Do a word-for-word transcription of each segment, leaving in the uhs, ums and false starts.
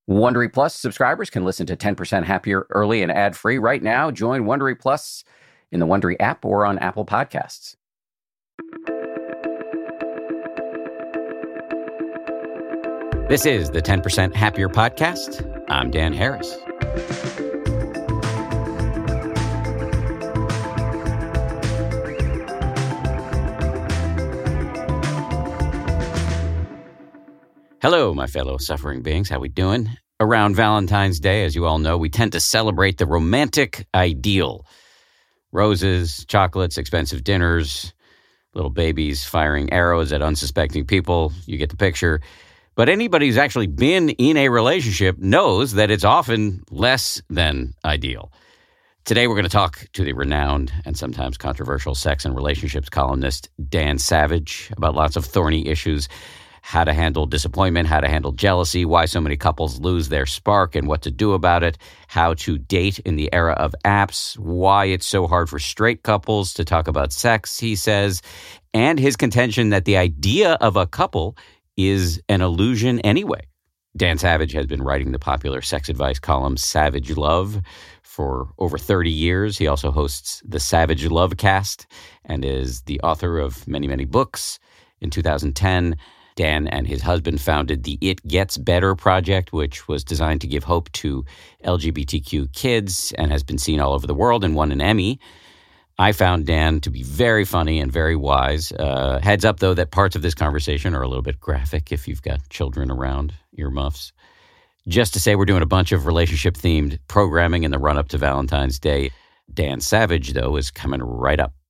Wondery Plus subscribers can listen to ten percent Happier early and ad-free right now. Join Wondery Plus in the Wondery app or on Apple Podcasts. This is the ten percent Happier podcast. I'm Dan Harris. Hello, my fellow suffering beings. How we doing? Around Valentine's Day, as you all know, we tend to celebrate the romantic ideal. Roses, chocolates, expensive dinners, little babies firing arrows at unsuspecting people. You get the picture. But anybody who's actually been in a relationship knows that it's often less than ideal. Today, we're going to talk to the renowned and sometimes controversial sex and relationships columnist Dan Savage about lots of thorny issues. How to handle disappointment, how to handle jealousy, why so many couples lose their spark and what to do about it, how to date in the era of apps, why it's so hard for straight couples to talk about sex, he says, and his contention that the idea of a couple is an illusion anyway. Dan Savage has been writing the popular sex advice column Savage Love for over thirty years. He also hosts the Savage Love Cast and is the author of many, many books. In two thousand ten, Dan and his husband founded the It Gets Better project, which was designed to give hope to L G B T Q kids and has been seen all over the world and won an Emmy. I found Dan to be very funny and very wise. Uh, heads up, though, that parts of this conversation are a little bit graphic if you've got children around, earmuffs. Just to say, we're doing a bunch of relationship-themed programming in the run-up to Valentine's Day. Dan Savage, though, is coming right up.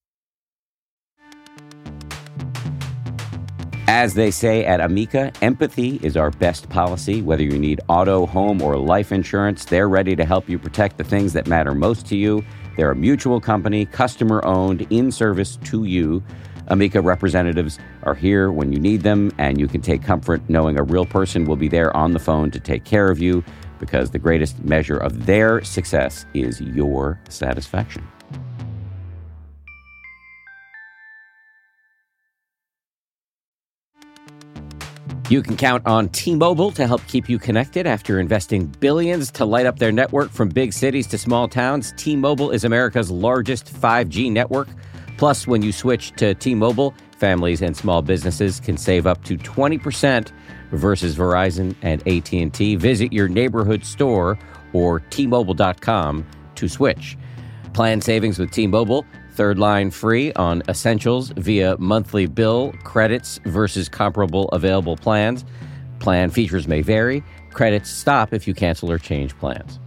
As they say at Amica, empathy is our best policy. Whether you need auto, home, or life insurance, they're ready to help you protect the things that matter most to you. They're a mutual company, customer-owned, in service to you. Amica representatives are here when you need them, and you can take comfort knowing a real person will be there on the phone to take care of you, because the greatest measure of their success is your satisfaction. You can count on T-Mobile to help keep you connected. After investing billions to light up their network from big cities to small towns, T-Mobile is America's largest five G network. Plus, when you switch to T-Mobile, families and small businesses can save up to twenty percent versus Verizon and A T and T. Visit your neighborhood store or T Mobile dot com to switch. Plan savings with T-Mobile. Third line free on essentials via monthly bill, credits versus comparable available plans. Plan features may vary. Credits stop if you cancel or change plans.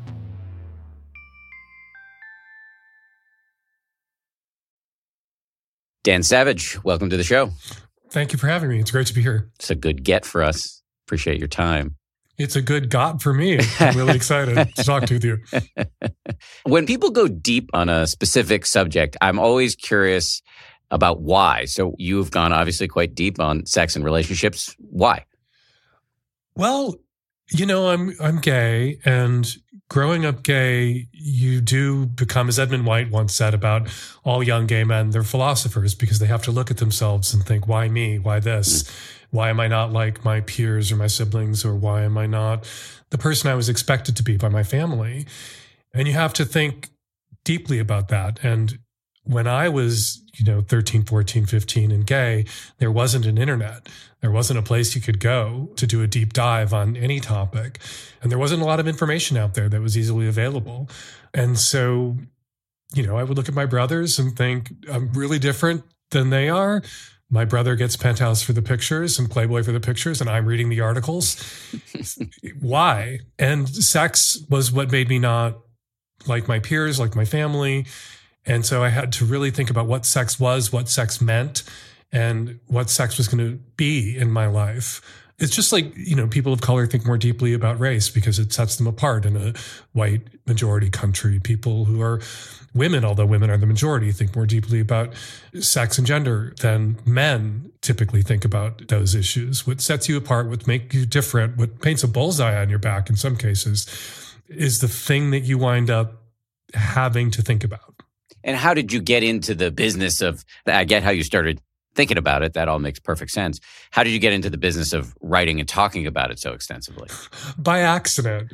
Dan Savage, welcome to the show. Thank you for having me. It's great to be here. It's a good get for us. Appreciate your time. It's a good got for me. I'm really excited to talk to you. When people go deep on a specific subject, I'm always curious about why. So you've gone obviously quite deep on sex and relationships. Why? Well, you know, I'm I'm gay, and growing up gay, you do become, as Edmund White once said about all young gay men, they're philosophers because they have to look at themselves and think, why me? Why this? Mm. Why am I not like my peers or my siblings? Or why am I not the person I was expected to be by my family? And you have to think deeply about that. And when I was, you know, thirteen, fourteen, fifteen and gay, there wasn't an internet. There wasn't a place you could go to do a deep dive on any topic. And there wasn't a lot of information out there that was easily available. And so, you know, I would look at my brothers and think, I'm really different than they are. My brother gets Penthouse for the pictures and Playboy for the pictures, and I'm reading the articles. Why? And sex was what made me not like my peers, like my family. And so I had to really think about what sex was, what sex meant, and what sex was going to be in my life. It's just like, you know, people of color think more deeply about race because it sets them apart in a white majority country. People who are women, although women are the majority, think more deeply about sex and gender than men typically think about those issues. What sets you apart, what makes you different, what paints a bullseye on your back in some cases is the thing that you wind up having to think about. And how did you get into the business of, I get how you started thinking about it, that all makes perfect sense. How did you get into the business of writing and talking about it so extensively? By accident.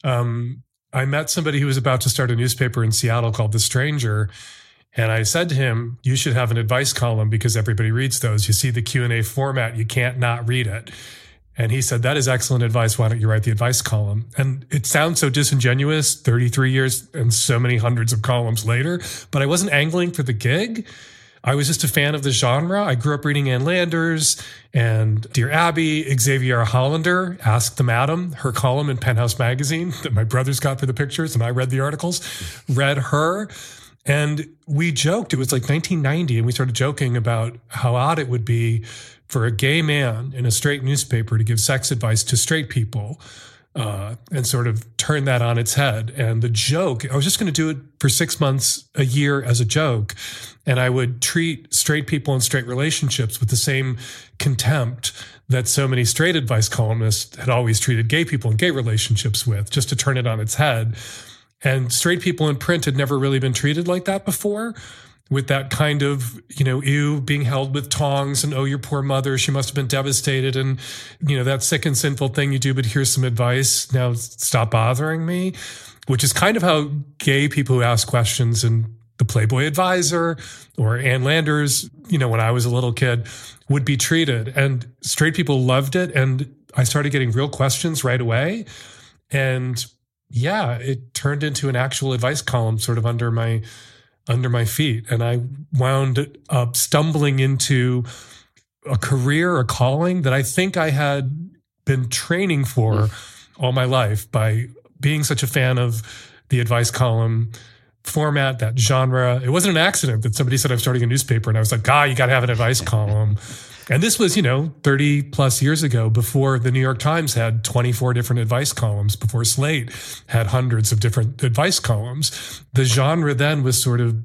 um, I met somebody who was about to start a newspaper in Seattle called The Stranger. And I said to him, you should have an advice column because everybody reads those. You see the Q and A format, you can't not read it. And he said, that is excellent advice. Why don't you write the advice column? And it sounds so disingenuous, thirty-three years and so many hundreds of columns later, but I wasn't angling for the gig. I was just a fan of the genre. I grew up reading Ann Landers and Dear Abby, Xavier Hollander, Ask the Madam, her column in Penthouse magazine that my brothers got for the pictures and I read the articles, read her. And we joked, it was like nineteen ninety, and we started joking about how odd it would be for a gay man in a straight newspaper to give sex advice to straight people uh, and sort of turn that on its head. And the joke, I was just going to do it for six months, a year as a joke. And I would treat straight people in straight relationships with the same contempt that so many straight advice columnists had always treated gay people in gay relationships with, just to turn it on its head. And straight people in print had never really been treated like that before, with that kind of, you know, ew, being held with tongs and, oh, your poor mother, she must have been devastated. And, you know, that sick and sinful thing you do, but here's some advice. Now stop bothering me, which is kind of how gay people who ask questions in the Playboy Advisor or Ann Landers, you know, when I was a little kid, would be treated. And straight people loved it. And I started getting real questions right away. And yeah, it turned into an actual advice column sort of under my under my feet. And I wound up stumbling into a career, a calling that I think I had been training for mm. all my life by being such a fan of the advice column format, that genre. It wasn't an accident that somebody said I'm starting a newspaper and I was like, ah, you got to have an advice column. And this was, you know, thirty plus years ago, before the New York Times had twenty-four different advice columns, before Slate had hundreds of different advice columns. The genre then was sort of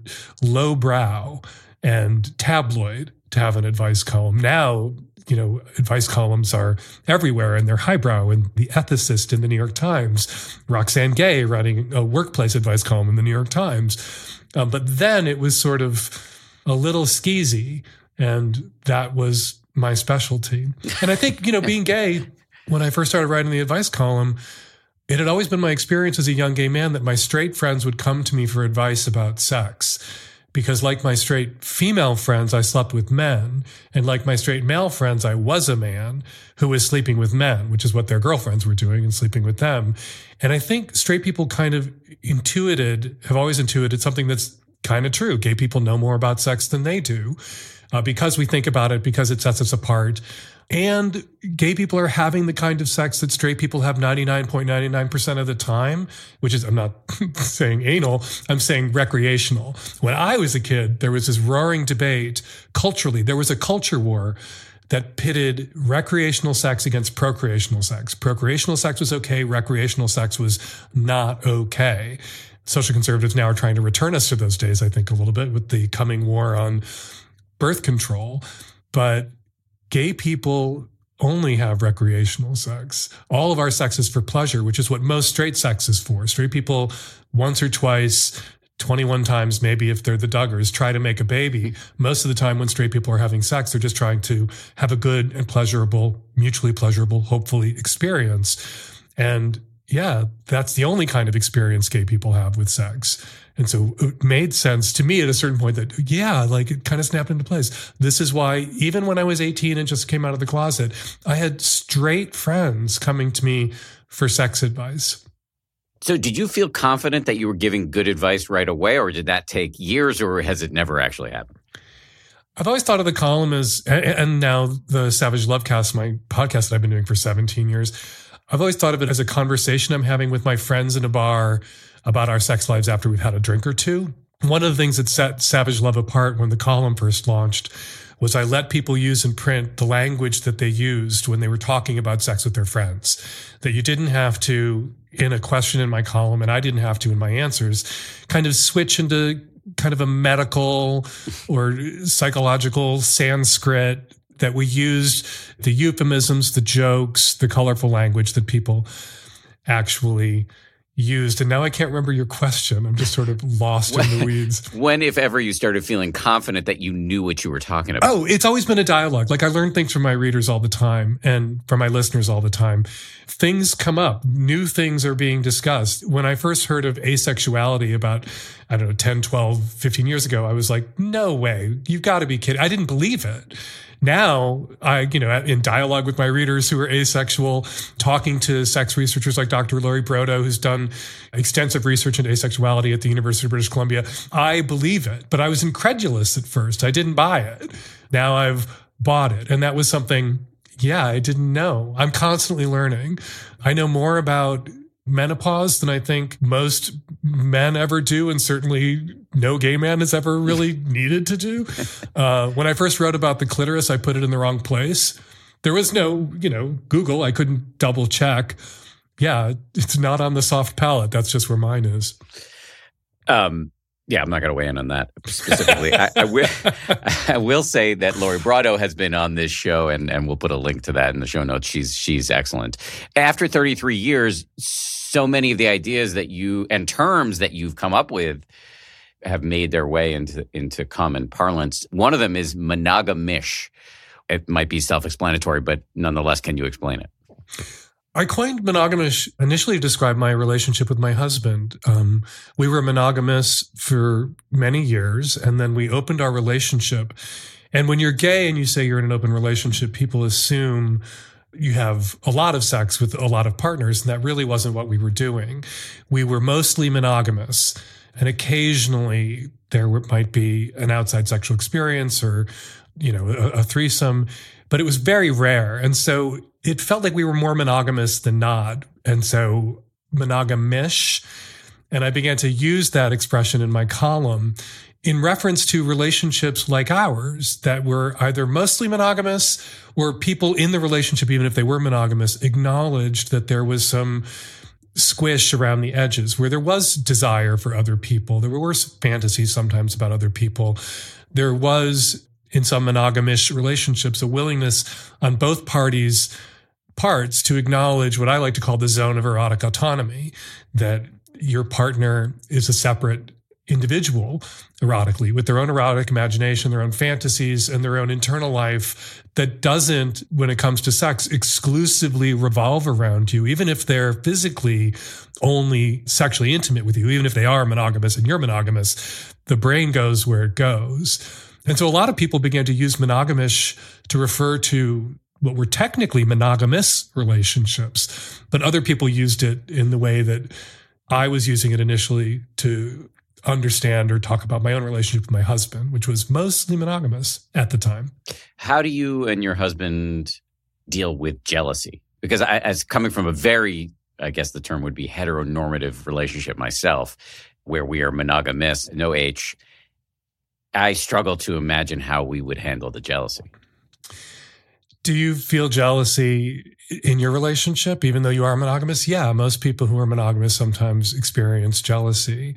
lowbrow and tabloid to have an advice column. Now, you know, advice columns are everywhere and they're highbrow. And The Ethicist in the New York Times, Roxane Gay writing a workplace advice column in the New York Times. Um, but then it was sort of a little skeezy. And that was my specialty. And I think, you know, being gay, when I first started writing the advice column, it had always been my experience as a young gay man that my straight friends would come to me for advice about sex. Because like my straight female friends, I slept with men. And like my straight male friends, I was a man who was sleeping with men, which is what their girlfriends were doing and sleeping with them. And I think straight people kind of intuited, have always intuited something that's kind of true. Gay people know more about sex than they do. Uh, because we think about it, because it sets us apart. And gay people are having the kind of sex that straight people have ninety-nine point nine nine percent of the time, which is, I'm not saying anal, I'm saying recreational. When I was a kid, there was this roaring debate culturally. There was a culture war that pitted recreational sex against procreational sex. Procreational sex was okay. Recreational sex was not okay. Social conservatives now are trying to return us to those days, I think, a little bit with the coming war on birth control. But gay people only have recreational sex. All of our sex is for pleasure, which is what most straight sex is for. Straight people once or twice, twenty-one times maybe if they're the Duggars, try to make a baby. Most of the time when straight people are having sex, they're just trying to have a good and pleasurable, mutually pleasurable, hopefully, experience. And yeah, that's the only kind of experience gay people have with sex. And so it made sense to me at a certain point that, yeah, like it kind of snapped into place. This is why even when I was eighteen and just came out of the closet, I had straight friends coming to me for sex advice. So did you feel confident that you were giving good advice right away, or did that take years, or has it never actually happened? I've always thought of the column as, and now the Savage Lovecast, my podcast that I've been doing for seventeen years, I've always thought of it as a conversation I'm having with my friends in a bar about our sex lives after we've had a drink or two. One of the things that set Savage Love apart when the column first launched was I let people use in print the language that they used when they were talking about sex with their friends. That you didn't have to, in a question in my column, and I didn't have to in my answers, kind of switch into kind of a medical or psychological Sanskrit, that we used the euphemisms, the jokes, the colorful language that people actually used. And now I can't remember your question. I'm just sort of lost in the weeds. When, if ever, you started feeling confident that you knew what you were talking about? Oh, it's always been a dialogue. Like I learn things from my readers all the time and from my listeners all the time. Things come up. New things are being discussed. When I first heard of asexuality about, I don't know, ten, twelve, fifteen years ago, I was like, no way. You've got to be kidding. I didn't believe it. Now, I, you know, in dialogue with my readers who are asexual, talking to sex researchers like Doctor Laurie Brodo, who's done extensive research into asexuality at the University of British Columbia, I believe it. But I was incredulous at first. I didn't buy it. Now I've bought it. And that was something, yeah, I didn't know. I'm constantly learning. I know more about menopause than I think most men ever do, and certainly no gay man has ever really needed to do. Uh, when I first wrote about the clitoris, I put it in the wrong place. There was no, you know, Google. I couldn't double check. Yeah, it's not on the soft palate. That's just where mine is. Um, yeah, I'm not going to weigh in on that specifically. I, I, will, I will say that Laurie Brodo has been on this show, and, and we'll put a link to that in the show notes. She's she's excellent. After thirty-three years, so many of the ideas that you and terms that you've come up with have made their way into into common parlance. One of them is monogamish. It might be self-explanatory, but nonetheless, can you explain it? I coined monogamish initially to describe my relationship with my husband. Um, we were monogamous for many years, and then we opened our relationship. And when you're gay and you say you're in an open relationship, people assume you have a lot of sex with a lot of partners, and that really wasn't what we were doing. We were mostly monogamous, and occasionally there might be an outside sexual experience or, you know, a, a threesome, but it was very rare. And so it felt like we were more monogamous than not. And so monogamish. And I began to use that expression in my column in reference to relationships like ours that were either mostly monogamous or people in the relationship, even if they were monogamous, acknowledged that there was some squish around the edges where there was desire for other people. There were fantasies sometimes about other people. There was, in some monogamish relationships, a willingness on both parties' parts to acknowledge what I like to call the zone of erotic autonomy, that your partner is a separate individual erotically with their own erotic imagination, their own fantasies, and their own internal life that doesn't, when it comes to sex, exclusively revolve around you, even if they're physically only sexually intimate with you, even if they are monogamous and you're monogamous, the brain goes where it goes. And so a lot of people began to use monogamish to refer to what were technically monogamous relationships, but other people used it in the way that I was using it initially to understand or talk about my own relationship with my husband, which was mostly monogamous at the time. How do you and your husband deal with jealousy? Because I, as coming from a very, I guess the term would be heteronormative relationship myself, where we are monogamous, no H, I struggle to imagine how we would handle the jealousy. Do you feel jealousy in your relationship, even though you are monogamous? Yeah, most people who are monogamous sometimes experience jealousy.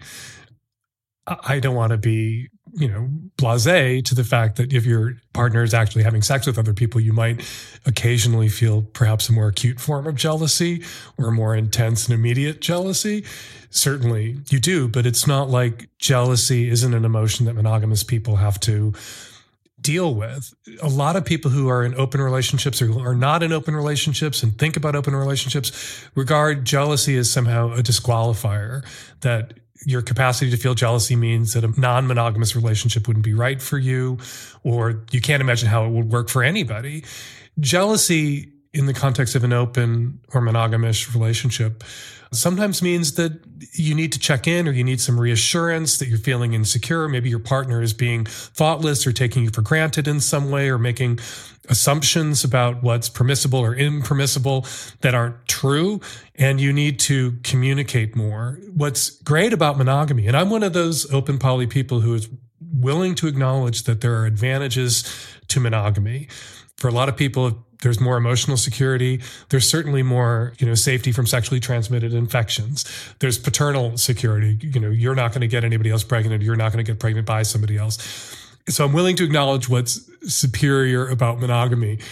I don't want to be, you know, blasé to the fact that if your partner is actually having sex with other people, you might occasionally feel perhaps a more acute form of jealousy or a more intense and immediate jealousy. Certainly you do, but it's not like jealousy isn't an emotion that monogamous people have to deal with. A lot of people who are in open relationships or who are not in open relationships and think about open relationships regard jealousy as somehow a disqualifier, that your capacity to feel jealousy means that a non-monogamous relationship wouldn't be right for you, or you can't imagine how it would work for anybody. Jealousy in the context of an open or monogamous relationship sometimes means that you need to check in or you need some reassurance that you're feeling insecure. Maybe your partner is being thoughtless or taking you for granted in some way or making assumptions about what's permissible or impermissible that aren't true. And you need to communicate more. What's great about monogamy, and I'm one of those open poly people who is willing to acknowledge that there are advantages to monogamy. For a lot of people, there's more emotional security. There's certainly more, you know, safety from sexually transmitted infections. There's paternal security. You know, you're not going to get anybody else pregnant. You're not going to get pregnant by somebody else. So I'm willing to acknowledge what's superior about monogamy.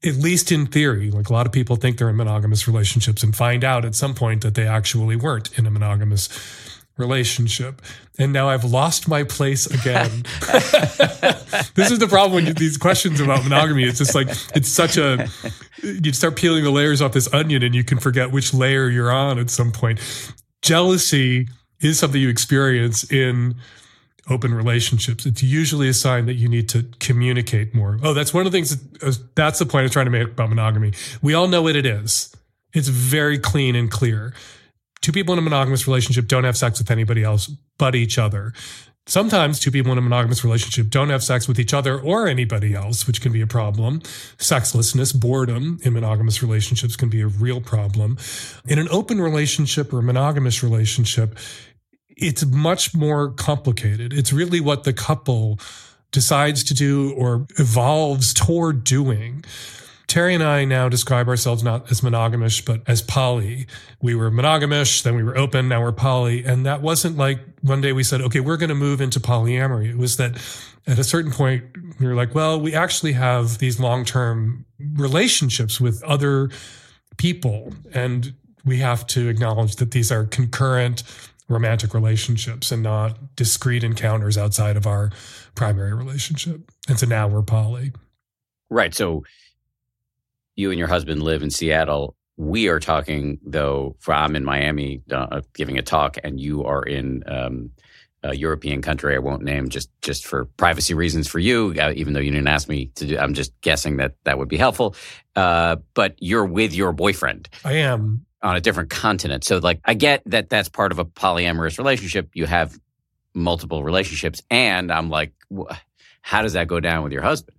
at least in theory, like a lot of people think they're in monogamous relationships and find out at some point that they actually weren't in a monogamous relationship. And now I've lost my place again. This is the problem when you, these questions about monogamy. It's just like, it's such a, you start peeling the layers off this onion and you can forget which layer you're on at some point. Jealousy is something you experience in open relationships. It's usually a sign that you need to communicate more. Oh, that's one of the things, that, that's the point I was trying to make about monogamy. We all know what it is. It's very clean and clear. Two people in a monogamous relationship don't have sex with anybody else but each other. Sometimes two people in a monogamous relationship don't have sex with each other or anybody else, which can be a problem. Sexlessness, boredom in monogamous relationships can be a real problem. In an open relationship or a monogamous relationship, it's much more complicated. It's really what the couple decides to do or evolves toward doing. Terry and I now describe ourselves not as monogamish, but as poly. We were monogamish, then we were open, now we're poly. And that wasn't like one day we said, okay, we're going to move into polyamory. It was that at a certain point, we were like, well, we actually have these long-term relationships with other people. And we have to acknowledge that these are concurrent romantic relationships and not discrete encounters outside of our primary relationship. And so now we're poly. Right. So you and your husband live in Seattle. We are talking, though, for, I'm in Miami uh, giving a talk, and you are in um, a European country I won't name just, just for privacy reasons for you, uh, even though you didn't ask me to do. I'm just guessing that that would be helpful. Uh, but you're with your boyfriend. I am. On a different continent. So, like, I get that that's part of a polyamorous relationship. You have multiple relationships. And I'm like, wh- how does that go down with your husband?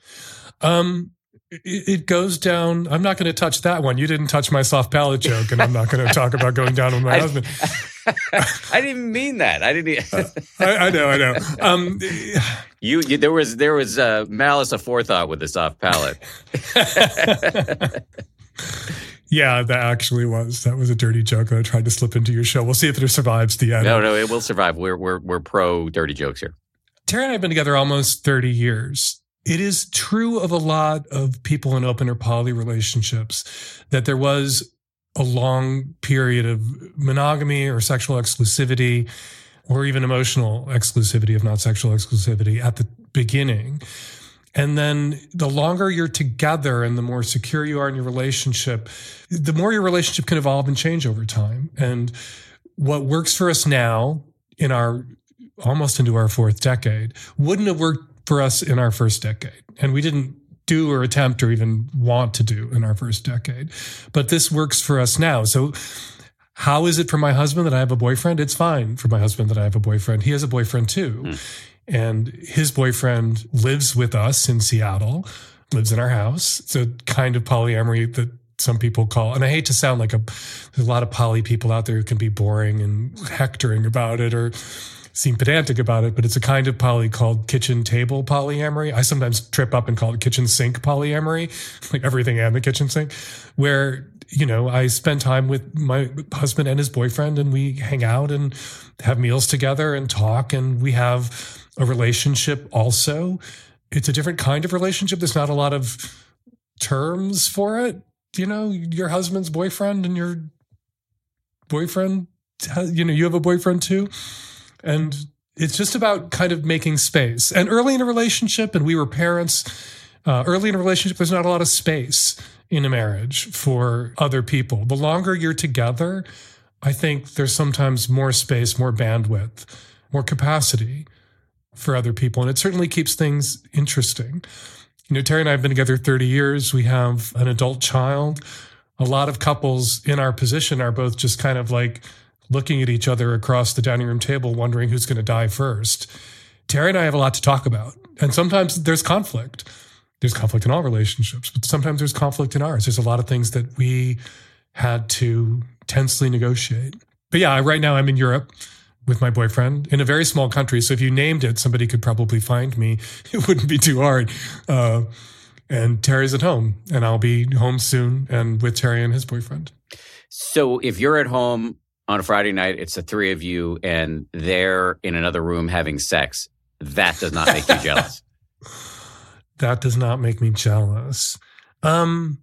Um. It goes down. I'm not going to touch that one. You didn't touch my soft palate joke, and I'm not going to talk about going down with my I, husband. I didn't mean that. I didn't. I, I know. I know. Um, you, you, there was there was uh, malice aforethought with the soft palate. Yeah, that actually was. That was a dirty joke that I tried to slip into your show. We'll see if it survives the end. No, no, it will survive. We're we're we're pro dirty jokes here. Terry and I have been together almost thirty years. It is true of a lot of people in open or poly relationships that there was a long period of monogamy or sexual exclusivity or even emotional exclusivity, if not sexual exclusivity, at the beginning. And then the longer you're together and the more secure you are in your relationship, the more your relationship can evolve and change over time. And what works for us now in our almost into our fourth decade wouldn't have worked for us in our first decade. And we didn't do or attempt or even want to do in our first decade. But this works for us now. So how is it for my husband that I have a boyfriend? It's fine for my husband that I have a boyfriend. He has a boyfriend too. Mm. And his boyfriend lives with us in Seattle, lives in our house. It's a kind of polyamory that some people call, and I hate to sound like a, there's a lot of poly people out there who can be boring and hectoring about it or seem pedantic about it, but it's a kind of poly called kitchen table polyamory. I sometimes trip up and call it kitchen sink polyamory, like everything and the kitchen sink, where, you know, I spend time with my husband and his boyfriend and we hang out and have meals together and talk, and we have a relationship also. It's a different kind of relationship. There's not a lot of terms for it. You know, your husband's boyfriend and your boyfriend, you know, you have a boyfriend too. And it's just about kind of making space. And early in a relationship, and we were parents, uh, early in a relationship, there's not a lot of space in a marriage for other people. The longer you're together, I think there's sometimes more space, more bandwidth, more capacity for other people. And it certainly keeps things interesting. You know, Terry and I have been together thirty years. We have an adult child. A lot of couples in our position are both just kind of like looking at each other across the dining room table, wondering who's going to die first. Terry and I have a lot to talk about. And sometimes there's conflict. There's conflict in all relationships, but sometimes there's conflict in ours. There's a lot of things that we had to tensely negotiate. But yeah, right now I'm in Europe with my boyfriend in a very small country. So if you named it, somebody could probably find me. It wouldn't be too hard. Uh, and Terry's at home, and I'll be home soon and with Terry and his boyfriend. So if you're at home on a Friday night, it's the three of you, and they're in another room having sex, that does not make you jealous. That does not make me jealous. Um,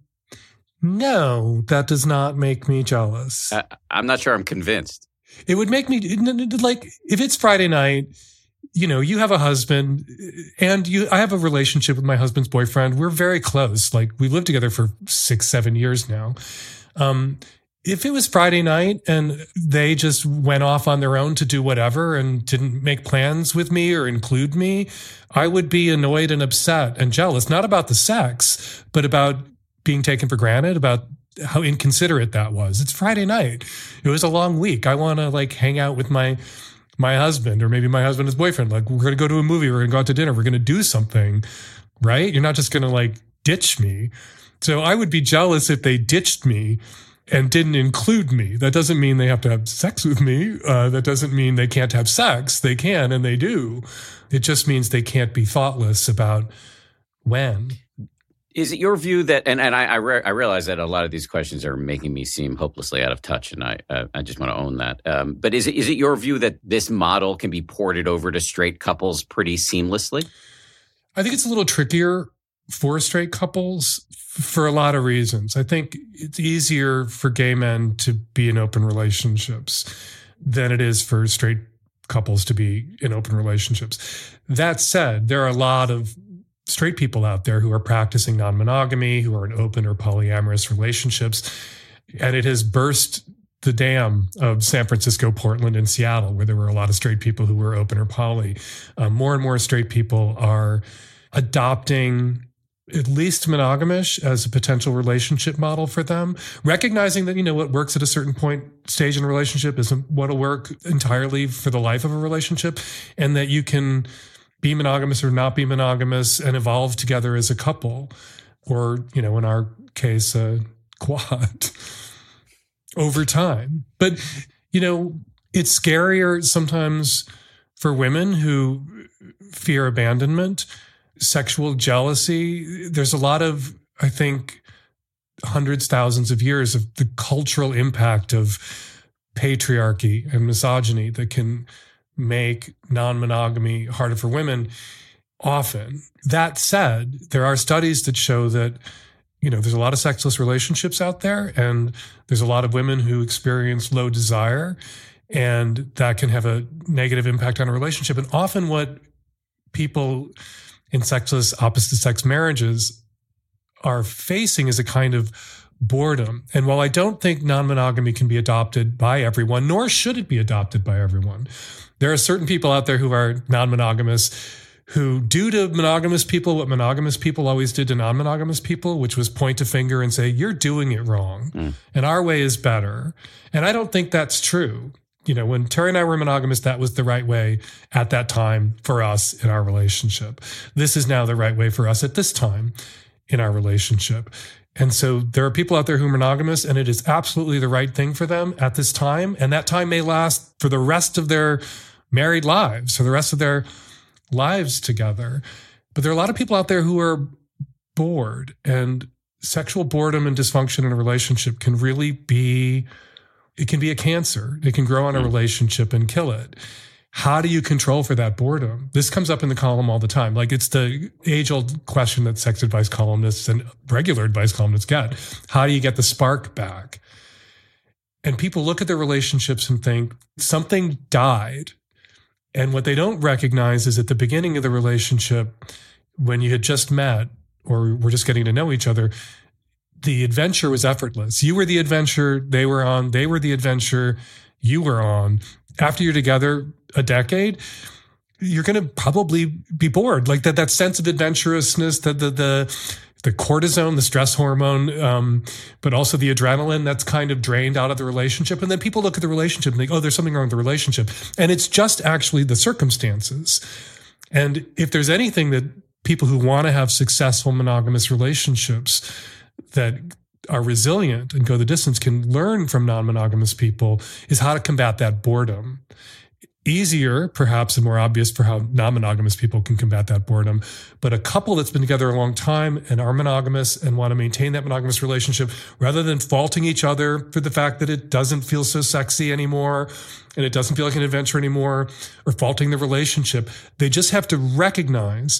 no, that does not make me jealous. Uh, I'm not sure I'm convinced. It would make me, like, if it's Friday night, you know, you have a husband and you, I have a relationship with my husband's boyfriend. We're very close. Like, we lived together for six, seven years now. Um, if it was Friday night and they just went off on their own to do whatever and didn't make plans with me or include me, I would be annoyed and upset and jealous, not about the sex, but about being taken for granted, about how inconsiderate that was. It's Friday night. It was a long week. I want to like hang out with my my husband, or maybe my husband and his boyfriend. Like, we're going to go to a movie. We're going to go out to dinner. We're going to do something, right? You're not just going to like ditch me. So I would be jealous if they ditched me and didn't include me. That doesn't mean they have to have sex with me. Uh, that doesn't mean they can't have sex. They can, and they do. It just means they can't be thoughtless about when. Is it your view that, and, and I I, re- I realize that a lot of these questions are making me seem hopelessly out of touch, and I uh, I just want to own that. Um, but is it is it your view that this model can be ported over to straight couples pretty seamlessly? I think it's a little trickier for straight couples for a lot of reasons. I think it's easier for gay men to be in open relationships than it is for straight couples to be in open relationships. That said, there are a lot of straight people out there who are practicing non-monogamy, who are in open or polyamorous relationships. And it has burst the dam of San Francisco, Portland, and Seattle, where there were a lot of straight people who were open or poly. Um, more and more straight people are adopting at least monogamish as a potential relationship model for them, recognizing that, you know, what works at a certain point stage in a relationship isn't what'll work entirely for the life of a relationship, and that you can be monogamous or not be monogamous and evolve together as a couple, or, you know, in our case, a quad over time. But, you know, it's scarier sometimes for women who fear abandonment, sexual jealousy. There's a lot of, I think, hundreds, thousands of years of the cultural impact of patriarchy and misogyny that can make non-monogamy harder for women often. That said, there are studies that show that, you know, there's a lot of sexless relationships out there, and there's a lot of women who experience low desire, and that can have a negative impact on a relationship. And often what people in sexless opposite sex marriages are facing is a kind of boredom. And while I don't think non-monogamy can be adopted by everyone, nor should it be adopted by everyone, there are certain people out there who are non-monogamous who do to monogamous people what monogamous people always did to non-monogamous people, which was point a finger and say, you're doing it wrong, mm. and our way is better. And I don't think that's true. You know, when Terry and I were monogamous, that was the right way at that time for us in our relationship. This is now the right way for us at this time in our relationship. And so there are people out there who are monogamous, and it is absolutely the right thing for them at this time. And that time may last for the rest of their married lives, for the rest of their lives together. But there are a lot of people out there who are bored, and sexual boredom and dysfunction in a relationship can really be, it can be a cancer. It can grow on a relationship and kill it. How do you control for that boredom? This comes up in the column all the time. Like, it's the age-old question that sex advice columnists and regular advice columnists get. How do you get the spark back? And people look at their relationships and think something died. And what they don't recognize is at the beginning of the relationship, when you had just met or were just getting to know each other, the adventure was effortless. You were the adventure they were on. They were the adventure you were on. After you're together a decade, you're going to probably be bored. Like that, that sense of adventurousness, the, the, the, the cortisone, the stress hormone, um, but also the adrenaline that's kind of drained out of the relationship. And then people look at the relationship and think, oh, there's something wrong with the relationship. And it's just actually the circumstances. And if there's anything that people who want to have successful monogamous relationships that are resilient and go the distance can learn from non-monogamous people is how to combat that boredom. Easier, perhaps, and more obvious for how non-monogamous people can combat that boredom. But a couple that's been together a long time and are monogamous and want to maintain that monogamous relationship, rather than faulting each other for the fact that it doesn't feel so sexy anymore and it doesn't feel like an adventure anymore, or faulting the relationship, they just have to recognize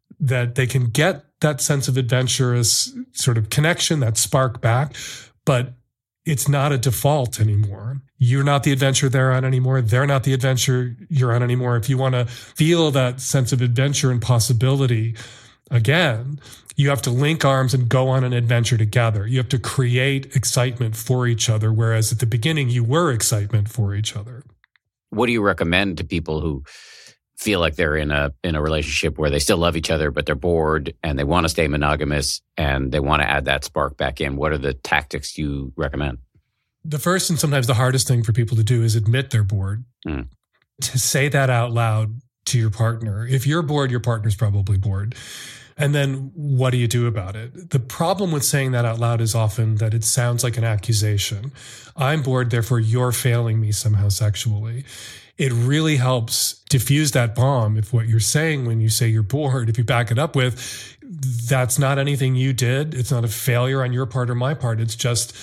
that they can get that sense of adventurous sort of connection, that spark back, but it's not a default anymore. You're not the adventure they're on anymore. They're not the adventure you're on anymore. If you want to feel that sense of adventure and possibility again, you have to link arms and go on an adventure together. You have to create excitement for each other, whereas at the beginning you were excitement for each other. What do you recommend to people who feel like they're in a in a relationship where they still love each other, but they're bored and they want to stay monogamous and they want to add that spark back in? What are the tactics you recommend? The first and sometimes the hardest thing for people to do is admit they're bored. Mm. To say that out loud to your partner. If you're bored, your partner's probably bored. And then what do you do about it? The problem with saying that out loud is often that it sounds like an accusation. I'm bored, therefore you're failing me somehow sexually. It really helps diffuse that bomb if what you're saying when you say you're bored, if you back it up with, that's not anything you did. It's not a failure on your part or my part. It's just,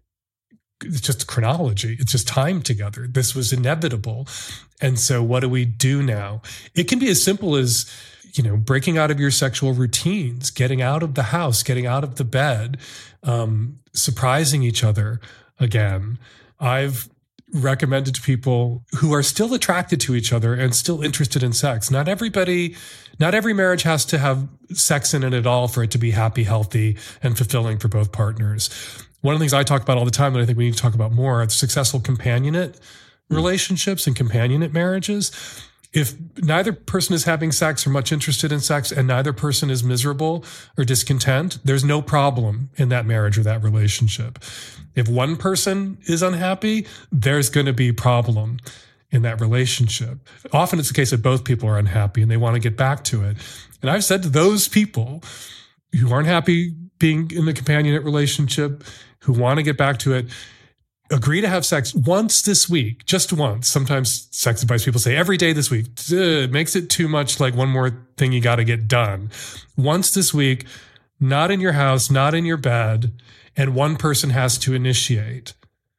it's just chronology. It's just time together. This was inevitable. And so what do we do now? It can be as simple as, you know, breaking out of your sexual routines, getting out of the house, getting out of the bed, um, surprising each other again. I've recommended to people who are still attracted to each other and still interested in sex. Not everybody, not every marriage has to have sex in it at all for it to be happy, healthy, and fulfilling for both partners. One of the things I talk about all the time that I think we need to talk about more are successful companionate relationships and companionate marriages. If neither person is having sex or much interested in sex and neither person is miserable or discontent, there's no problem in that marriage or that relationship. If one person is unhappy, there's going to be a problem in that relationship. Often it's the case that both people are unhappy and they want to get back to it. And I've said to those people who aren't happy being in the companionate relationship, who want to get back to it, agree to have sex once this week, just once. Sometimes sex advice people say every day this week. It makes it too much like one more thing you got to get done. Once this week, not in your house, not in your bed, and one person has to initiate.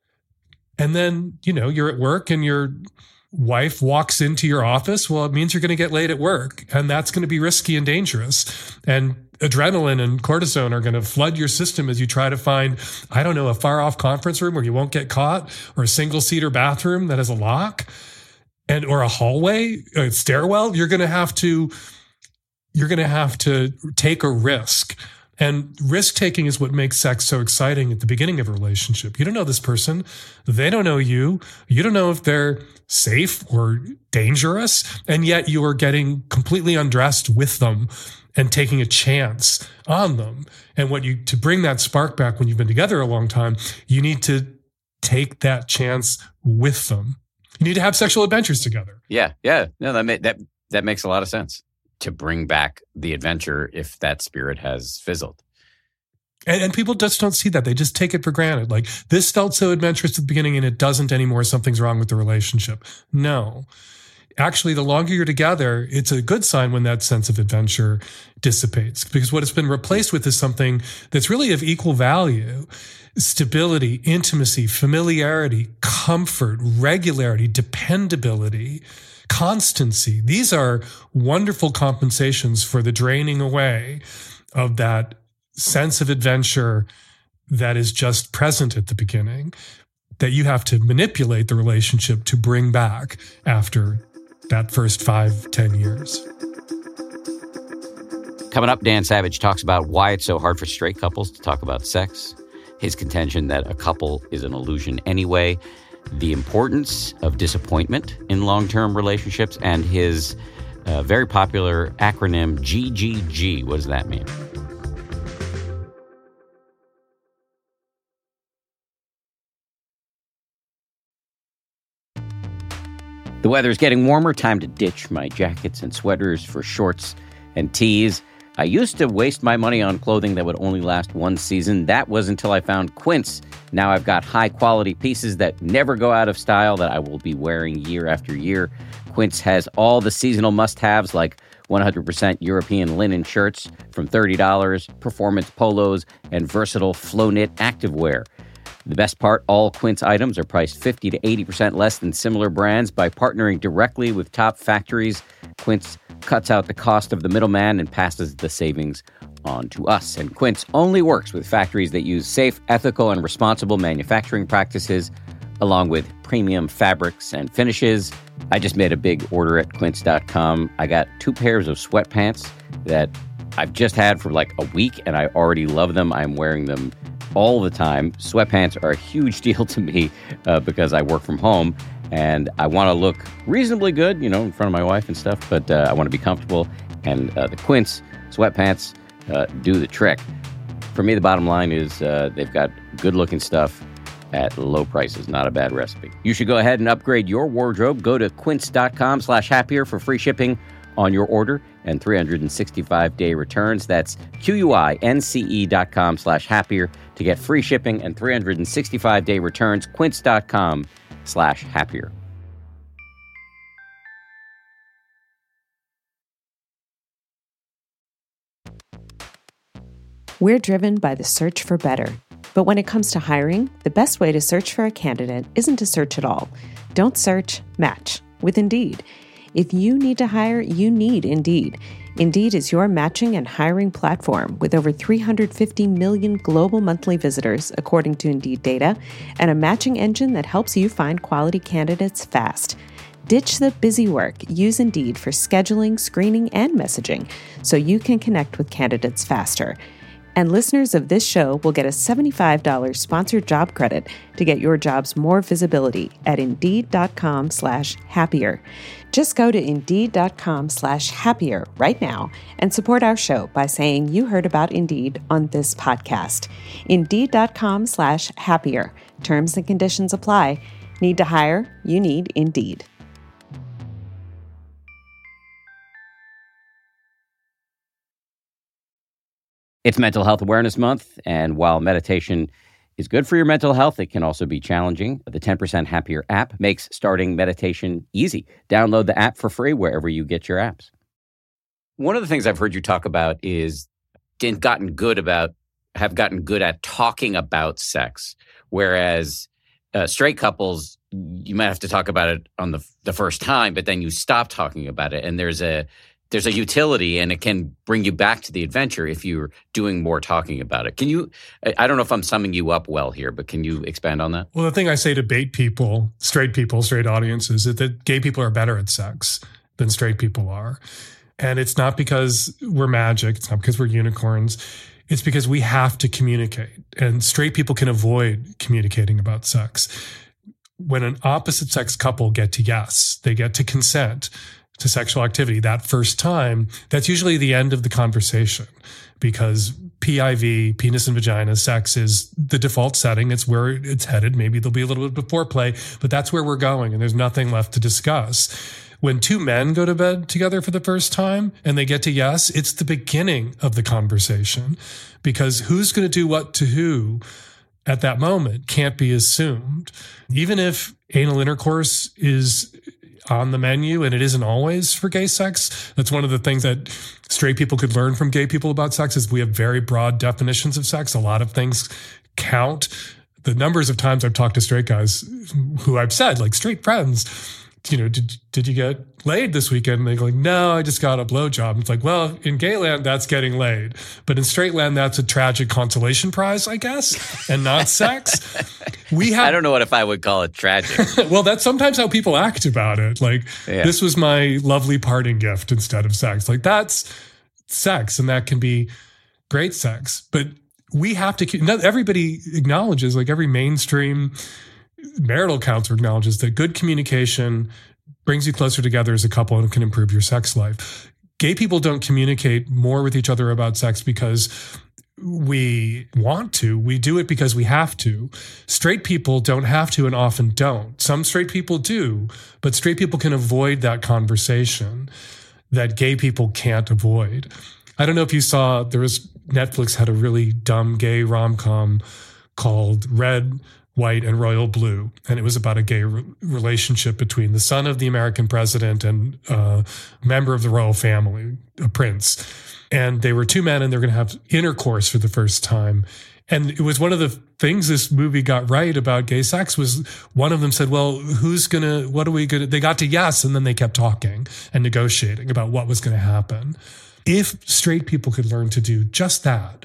And then, you know, you're at work and your wife walks into your office. Well, it means you're going to get late at work, and that's going to be risky and dangerous. And adrenaline and cortisone are going to flood your system as you try to find, I don't know, a far off conference room where you won't get caught, or a single seater bathroom that has a lock, and or a hallway, a stairwell. You're going to have to, you're going to have to take a risk. And risk taking is what makes sex so exciting at the beginning of a relationship. You don't know this person. They don't know you. You don't know if they're safe or dangerous. And yet you are getting completely undressed with them and taking a chance on them. And what you, to bring that spark back when you've been together a long time, you need to take that chance with them. You need to have sexual adventures together. Yeah. Yeah. No, that, may, that, that makes a lot of sense. To bring back the adventure if that spirit has fizzled. And, and people just don't see that. They just take it for granted. Like, this felt so adventurous at the beginning and it doesn't anymore. Something's wrong with the relationship. No. Actually, the longer you're together, it's a good sign when that sense of adventure dissipates. Because what it's been replaced with is something that's really of equal value. Stability, intimacy, familiarity, comfort, regularity, dependability, constancy. These are wonderful compensations for the draining away of that sense of adventure that is just present at the beginning, that you have to manipulate the relationship to bring back after that first five, ten years. Coming up, Dan Savage talks about why it's so hard for straight couples to talk about sex, his contention that a couple is an illusion anyway, the importance of disappointment in long-term relationships, and his uh, very popular acronym G G G. What does that mean? The weather's getting warmer. Time to ditch my jackets and sweaters for shorts and tees. I used to waste my money on clothing that would only last one season. That was until I found Quince. Now I've got high-quality pieces that never go out of style that I will be wearing year after year. Quince has all the seasonal must-haves like one hundred percent European linen shirts from thirty dollars, performance polos, and versatile flow-knit activewear. The best part, all Quince items are priced fifty to eighty percent less than similar brands. By partnering directly with top factories, Quince cuts out the cost of the middleman and passes the savings on to us. And Quince only works with factories that use safe, ethical, and responsible manufacturing practices, along with premium fabrics and finishes. I just made a big order at quince dot com. I got two pairs of sweatpants that I've just had for like a week, and I already love them. I'm wearing them all the time. Sweatpants are a huge deal to me uh, because I work from home, and I want to look reasonably good, you know, in front of my wife and stuff, but uh, I want to be comfortable, and uh, the Quince sweatpants uh, do the trick. For me, the bottom line is uh, they've got good-looking stuff at low prices. Not a bad recipe. You should go ahead and upgrade your wardrobe. Go to quince.com slash happier for free shipping on your order and three hundred sixty-five day returns. That's Q-U-I-N-C-E dot com slash happier to get free shipping and three hundred sixty-five day returns. Quince.com slash happier. We're driven by the search for better. But when it comes to hiring, the best way to search for a candidate isn't to search at all. Don't search, match with Indeed. If you need to hire, you need Indeed. Indeed is your matching and hiring platform with over three hundred fifty million global monthly visitors, according to Indeed data, and a matching engine that helps you find quality candidates fast. Ditch the busy work. Use Indeed for scheduling, screening, and messaging so you can connect with candidates faster. And listeners of this show will get a seventy-five dollars sponsored job credit to get your jobs more visibility at Indeed.com slash happier. Just go to Indeed.com slash happier right now and support our show by saying you heard about Indeed on this podcast. Indeed.com slash happier. Terms and conditions apply. Need to hire? You need Indeed. It's Mental Health Awareness Month, and while meditation is good for your mental health, it can also be challenging. The ten percent Happier app makes starting meditation easy. Download the app for free wherever you get your apps. One of the things I've heard you talk about is gotten good about, have gotten good at talking about sex, whereas uh, straight couples, you might have to talk about it on the the first time, but then you stop talking about it, and there's a There's a utility, and it can bring you back to the adventure if you're doing more talking about it. Can you, I don't know if I'm summing you up well here, but can you expand on that? Well, the thing I say to bait people, straight people, straight audiences, is that gay people are better at sex than straight people are. And it's not because we're magic. It's not because we're unicorns. It's because we have to communicate. And straight people can avoid communicating about sex. When an opposite sex couple get to yes, they get to consent to sexual activity that first time, that's usually the end of the conversation, because P I V, penis and vagina, sex is the default setting. It's where it's headed. Maybe there'll be a little bit of foreplay, but that's where we're going, and there's nothing left to discuss. When two men go to bed together for the first time and they get to yes, it's the beginning of the conversation, because who's going to do what to who at that moment can't be assumed. Even if anal intercourse is on the menu, and it isn't always for gay sex. That's one of the things that straight people could learn from gay people about sex, is we have very broad definitions of sex. A lot of things count. The numbers of times I've talked to straight guys who I've said, like straight friends, you know, did did you get laid this weekend? And they go like, no, I just got a blowjob. It's like, well, in gay land, that's getting laid. But in straight land, that's a tragic consolation prize, I guess, and not sex. We have. I don't know what if I would call it tragic. Well, that's sometimes how people act about it. Like, yeah. This was my lovely parting gift instead of sex. Like, that's sex, and that can be great sex. But we have to, not everybody acknowledges, like every mainstream marital counselor acknowledges that good communication brings you closer together as a couple and can improve your sex life. Gay people don't communicate more with each other about sex because we want to. We do it because we have to. Straight people don't have to and often don't. Some straight people do, but straight people can avoid that conversation that gay people can't avoid. I don't know if you saw, there was, Netflix had a really dumb gay rom-com called Red, White, and Royal Blue. And it was about a gay re- relationship between the son of the American president and a member of the royal family, a prince. And they were two men, and they're going to have intercourse for the first time. And it was one of the things this movie got right about gay sex was one of them said, well, who's going to, what are we going to, they got to yes. And then they kept talking and negotiating about what was going to happen. If straight people could learn to do just that,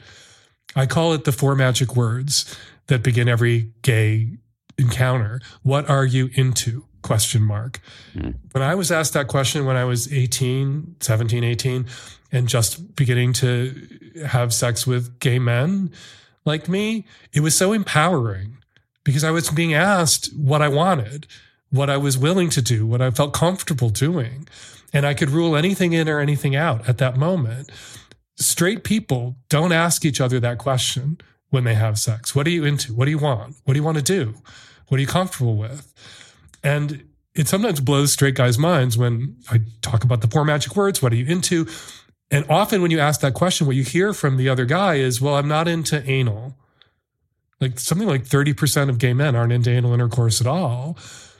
I call it the four magic words that begin every gay encounter. What are you into? Question mark. Mm. When I was asked that question when I was eighteen, seventeen, eighteen, and just beginning to have sex with gay men like me, it was so empowering because I was being asked what I wanted, what I was willing to do, what I felt comfortable doing. And I could rule anything in or anything out at that moment. Straight people don't ask each other that question when they have sex. What are you into? What do you want? What do you want to do? What are you comfortable with? And it sometimes blows straight guys' minds when I talk about the four magic words. What are you into? And often when you ask that question, what you hear from the other guy is, well, I'm not into anal. Like something like thirty percent of gay men aren't into anal intercourse at all.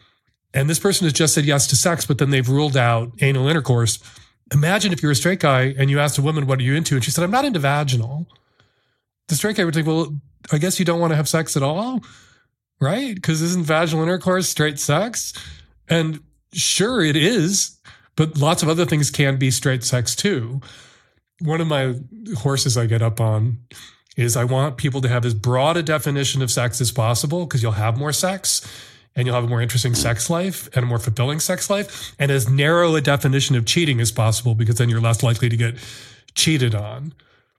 And this person has just said yes to sex, but then they've ruled out anal intercourse. Imagine if you're a straight guy and you asked a woman, what are you into? And she said, I'm not into vaginal. The straight guy would think, well, I guess you don't want to have sex at all, right? Because isn't vaginal intercourse straight sex? And sure, it is. But lots of other things can be straight sex too. One of my horses I get up on is I want people to have as broad a definition of sex as possible because you'll have more sex and you'll have a more interesting sex life and a more fulfilling sex life, and as narrow a definition of cheating as possible because then you're less likely to get cheated on.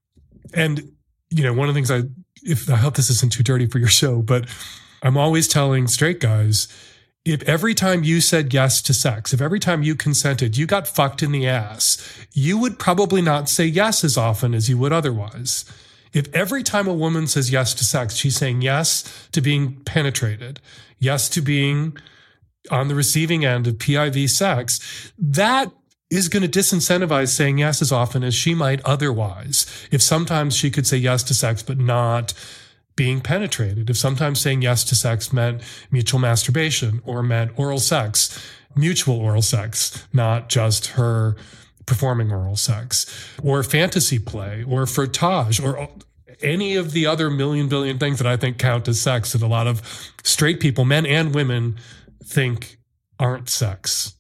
And, you know, one of the things I, if I hope this isn't too dirty for your show, but I'm always telling straight guys, if every time you said yes to sex, if every time you consented, you got fucked in the ass, you would probably not say yes as often as you would otherwise. If every time a woman says yes to sex, she's saying yes to being penetrated, yes to being on the receiving end of P I V sex, that is going to disincentivize saying yes as often as she might otherwise. If sometimes she could say yes to sex, but not being penetrated. If sometimes saying yes to sex meant mutual masturbation or meant oral sex, mutual oral sex, not just her performing oral sex, or fantasy play, or frottage, or any of the other million billion things that I think count as sex that a lot of straight people, men and women, think aren't sex.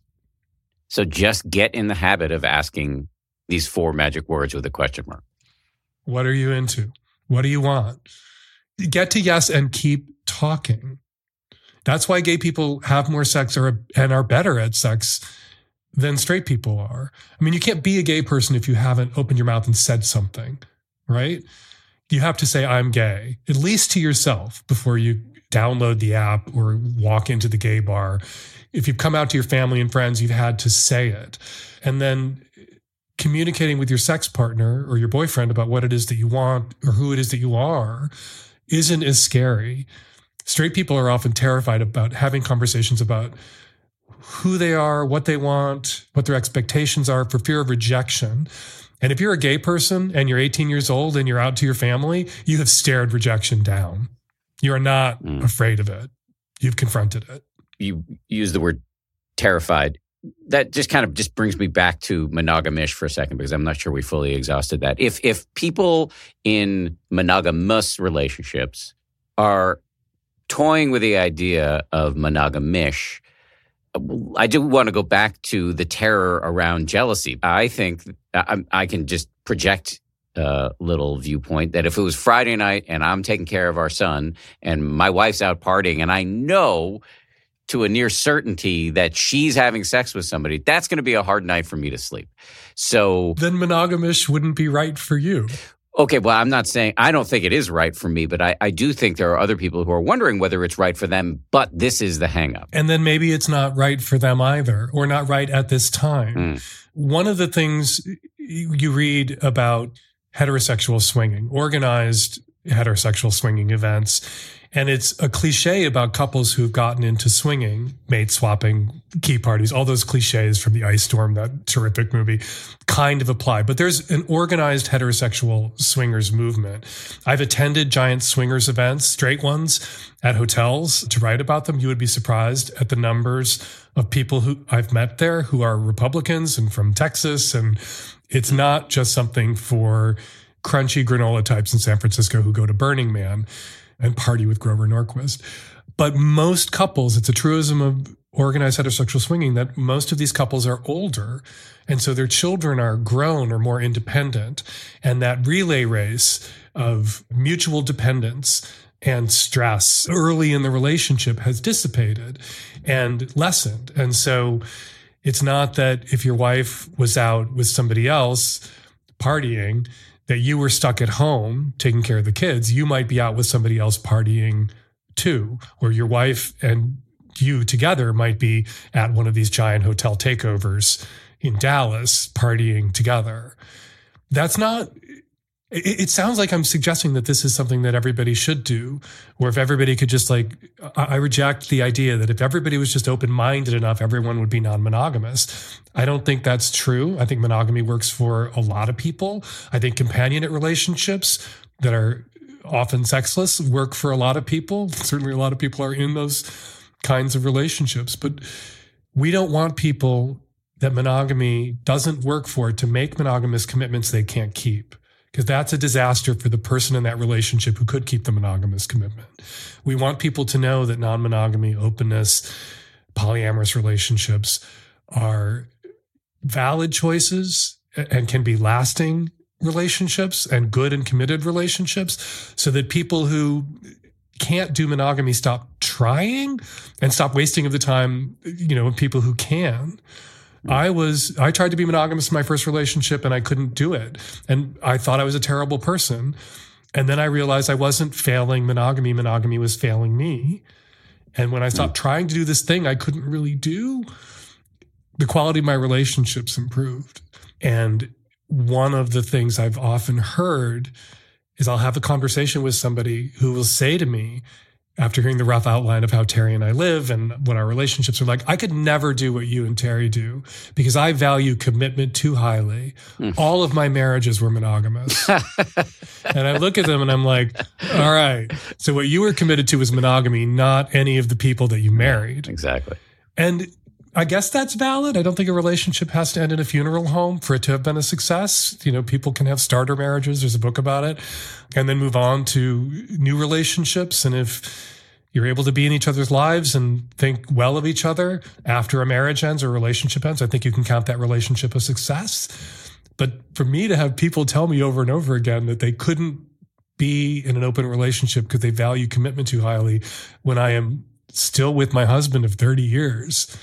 So just get in the habit of asking these four magic words with a question mark. What are you into? What do you want? Get to yes and keep talking. That's why gay people have more sex or, and are better at sex than straight people are. I mean, you can't be a gay person if you haven't opened your mouth and said something, right? You have to say, I'm gay, at least to yourself before you download the app or walk into the gay bar. If you've come out to your family and friends, you've had to say it. And then communicating with your sex partner or your boyfriend about what it is that you want or who it is that you are isn't as scary. Straight people are often terrified about having conversations about who they are, what they want, what their expectations are for fear of rejection. And if you're a gay person and you're eighteen years old and you're out to your family, you have stared rejection down. You are not mm. afraid of it. You've confronted it. You use the word terrified. That just kind of just brings me back to monogamish for a second, because I'm not sure we fully exhausted that. If if people in monogamous relationships are toying with the idea of monogamish, I do want to go back to the terror around jealousy. I think I, I can just project a little viewpoint that if it was Friday night and I'm taking care of our son and my wife's out partying and I know to a near certainty that she's having sex with somebody, that's going to be a hard night for me to sleep. So then monogamish wouldn't be right for you. Okay, well, I'm not saying, I don't think it is right for me, but I, I do think there are other people who are wondering whether it's right for them, but this is the hang up. And then maybe it's not right for them either, or not right at this time. Mm. One of the things you read about heterosexual swinging, organized heterosexual swinging events, and it's a cliche about couples who've gotten into swinging, mate swapping, key parties, all those cliches from the Ice Storm, that terrific movie, kind of apply. But there's an organized heterosexual swingers movement. I've attended giant swingers events, straight ones, at hotels to write about them. You would be surprised at the numbers of people who I've met there who are Republicans and from Texas. And it's not just something for crunchy granola types in San Francisco who go to Burning Man and party with Grover Norquist. But most couples, it's a truism of organized heterosexual swinging that most of these couples are older. And so their children are grown or more independent. And that relay race of mutual dependence and stress early in the relationship has dissipated and lessened. And so it's not that if your wife was out with somebody else partying, that you were stuck at home taking care of the kids. You might be out with somebody else partying too, or your wife and you together might be at one of these giant hotel takeovers in Dallas partying together. That's not, it, it sounds like I'm suggesting that this is something that everybody should do, or if everybody could just like, I, I reject the idea that if everybody was just open-minded enough, everyone would be non-monogamous. I don't think that's true. I think monogamy works for a lot of people. I think companionate relationships that are often sexless work for a lot of people. Certainly a lot of people are in those kinds of relationships, but we don't want people that monogamy doesn't work for to make monogamous commitments they can't keep, because that's a disaster for the person in that relationship who could keep the monogamous commitment. We want people to know that non-monogamy, openness, polyamorous relationships are valid choices and can be lasting relationships and good and committed relationships, so that people who can't do monogamy stop trying and stop wasting of the time, you know, people who can. I was, I tried to be monogamous in my first relationship and I couldn't do it. And I thought I was a terrible person. And then I realized I wasn't failing monogamy. Monogamy was failing me. And when I stopped trying to do this thing I couldn't really do, the quality of my relationships improved. And one of the things I've often heard is I'll have a conversation with somebody who will say to me, after hearing the rough outline of how Terry and I live and what our relationships are like, I could never do what you and Terry do because I value commitment too highly. Mm. All of my marriages were monogamous. And I look at them and I'm like, all right, so what you were committed to was monogamy, not any of the people that you married. Exactly. And I guess that's valid. I don't think a relationship has to end in a funeral home for it to have been a success. You know, people can have starter marriages. There's a book about it, and then move on to new relationships. And if you're able to be in each other's lives and think well of each other after a marriage ends or a relationship ends, I think you can count that relationship a success. But for me to have people tell me over and over again that they couldn't be in an open relationship because they value commitment too highly when I am still with my husband of thirty years,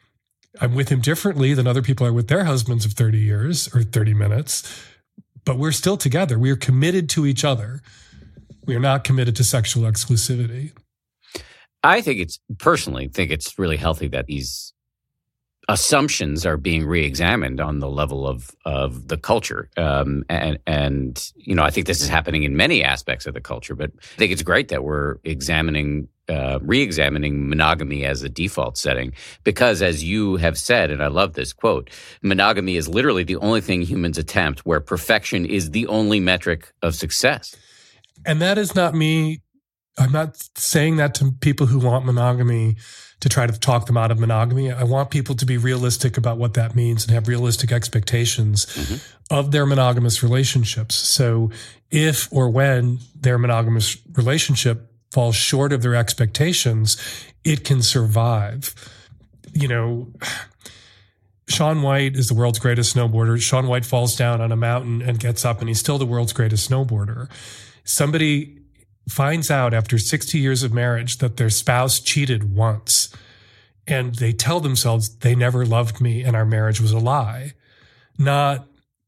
I'm with him differently than other people are with their husbands of thirty years or thirty minutes, but we're still together. We are committed to each other. We are not committed to sexual exclusivity. I think it's, personally, think it's really healthy that these assumptions are being re-examined on the level of of the culture. Um, and, and, you know, I think this is happening in many aspects of the culture, but I think it's great that we're examining Uh, re-examining monogamy as a default setting, because as you have said, and I love this quote, monogamy is literally the only thing humans attempt where perfection is the only metric of success. And that is not me. I'm not saying that to people who want monogamy to try to talk them out of monogamy. I want people to be realistic about what that means and have realistic expectations mm-hmm. of their monogamous relationships. So if or when their monogamous relationship falls short of their expectations, it can survive. You know, Shaun White is the world's greatest snowboarder. Shaun White falls down on a mountain and gets up, and he's still the world's greatest snowboarder. Somebody finds out after sixty years of marriage that their spouse cheated once, and they tell themselves they never loved me and our marriage was a lie. Not